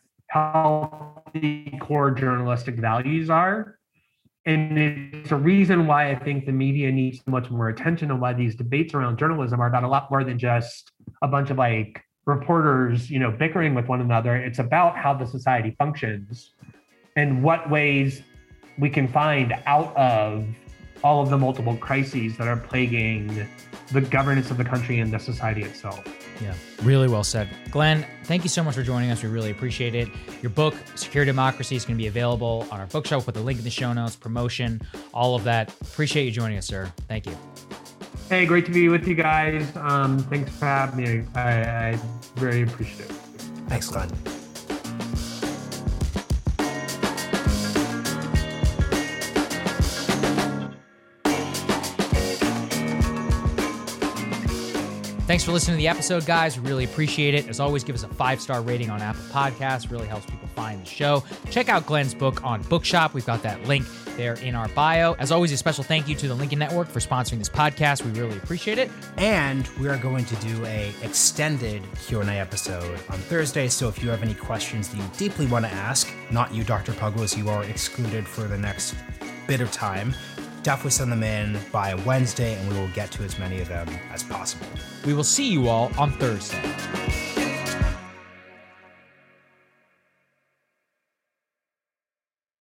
healthy core journalistic values are. And it's a reason why I think the media needs so much more attention, and why these debates around journalism are about a lot more than just a bunch of like reporters, you know, bickering with one another. It's about how the society functions and what ways we can find out of all of the multiple crises that are plaguing the governance of the country and the society itself. Yeah, really well said. Glenn, thank you so much for joining us. We really appreciate it. Your book, Secure Democracy, is going to be available on our bookshelf with a link in the show notes, promotion, all of that. Appreciate you joining us, sir. Thank you. Hey, great to be with you guys. Um, thanks for having me. I, I very appreciate it. Thanks, Glenn. Thanks for listening to the episode, guys. We really appreciate it. As always, give us a five-star rating on Apple Podcasts. Really helps people find the show. Check out Glenn's book on Bookshop. We've got that link there in our bio. As always, a special thank you to the Lincoln Network for sponsoring this podcast. We really appreciate it. And we are going to do a extended Q and A episode on Thursday. So if you have any questions that you deeply want to ask, not you, Doctor Pugwas, you are excluded for the next bit of time, definitely send them in by Wednesday, and we will get to as many of them as possible. We will see you all on Thursday.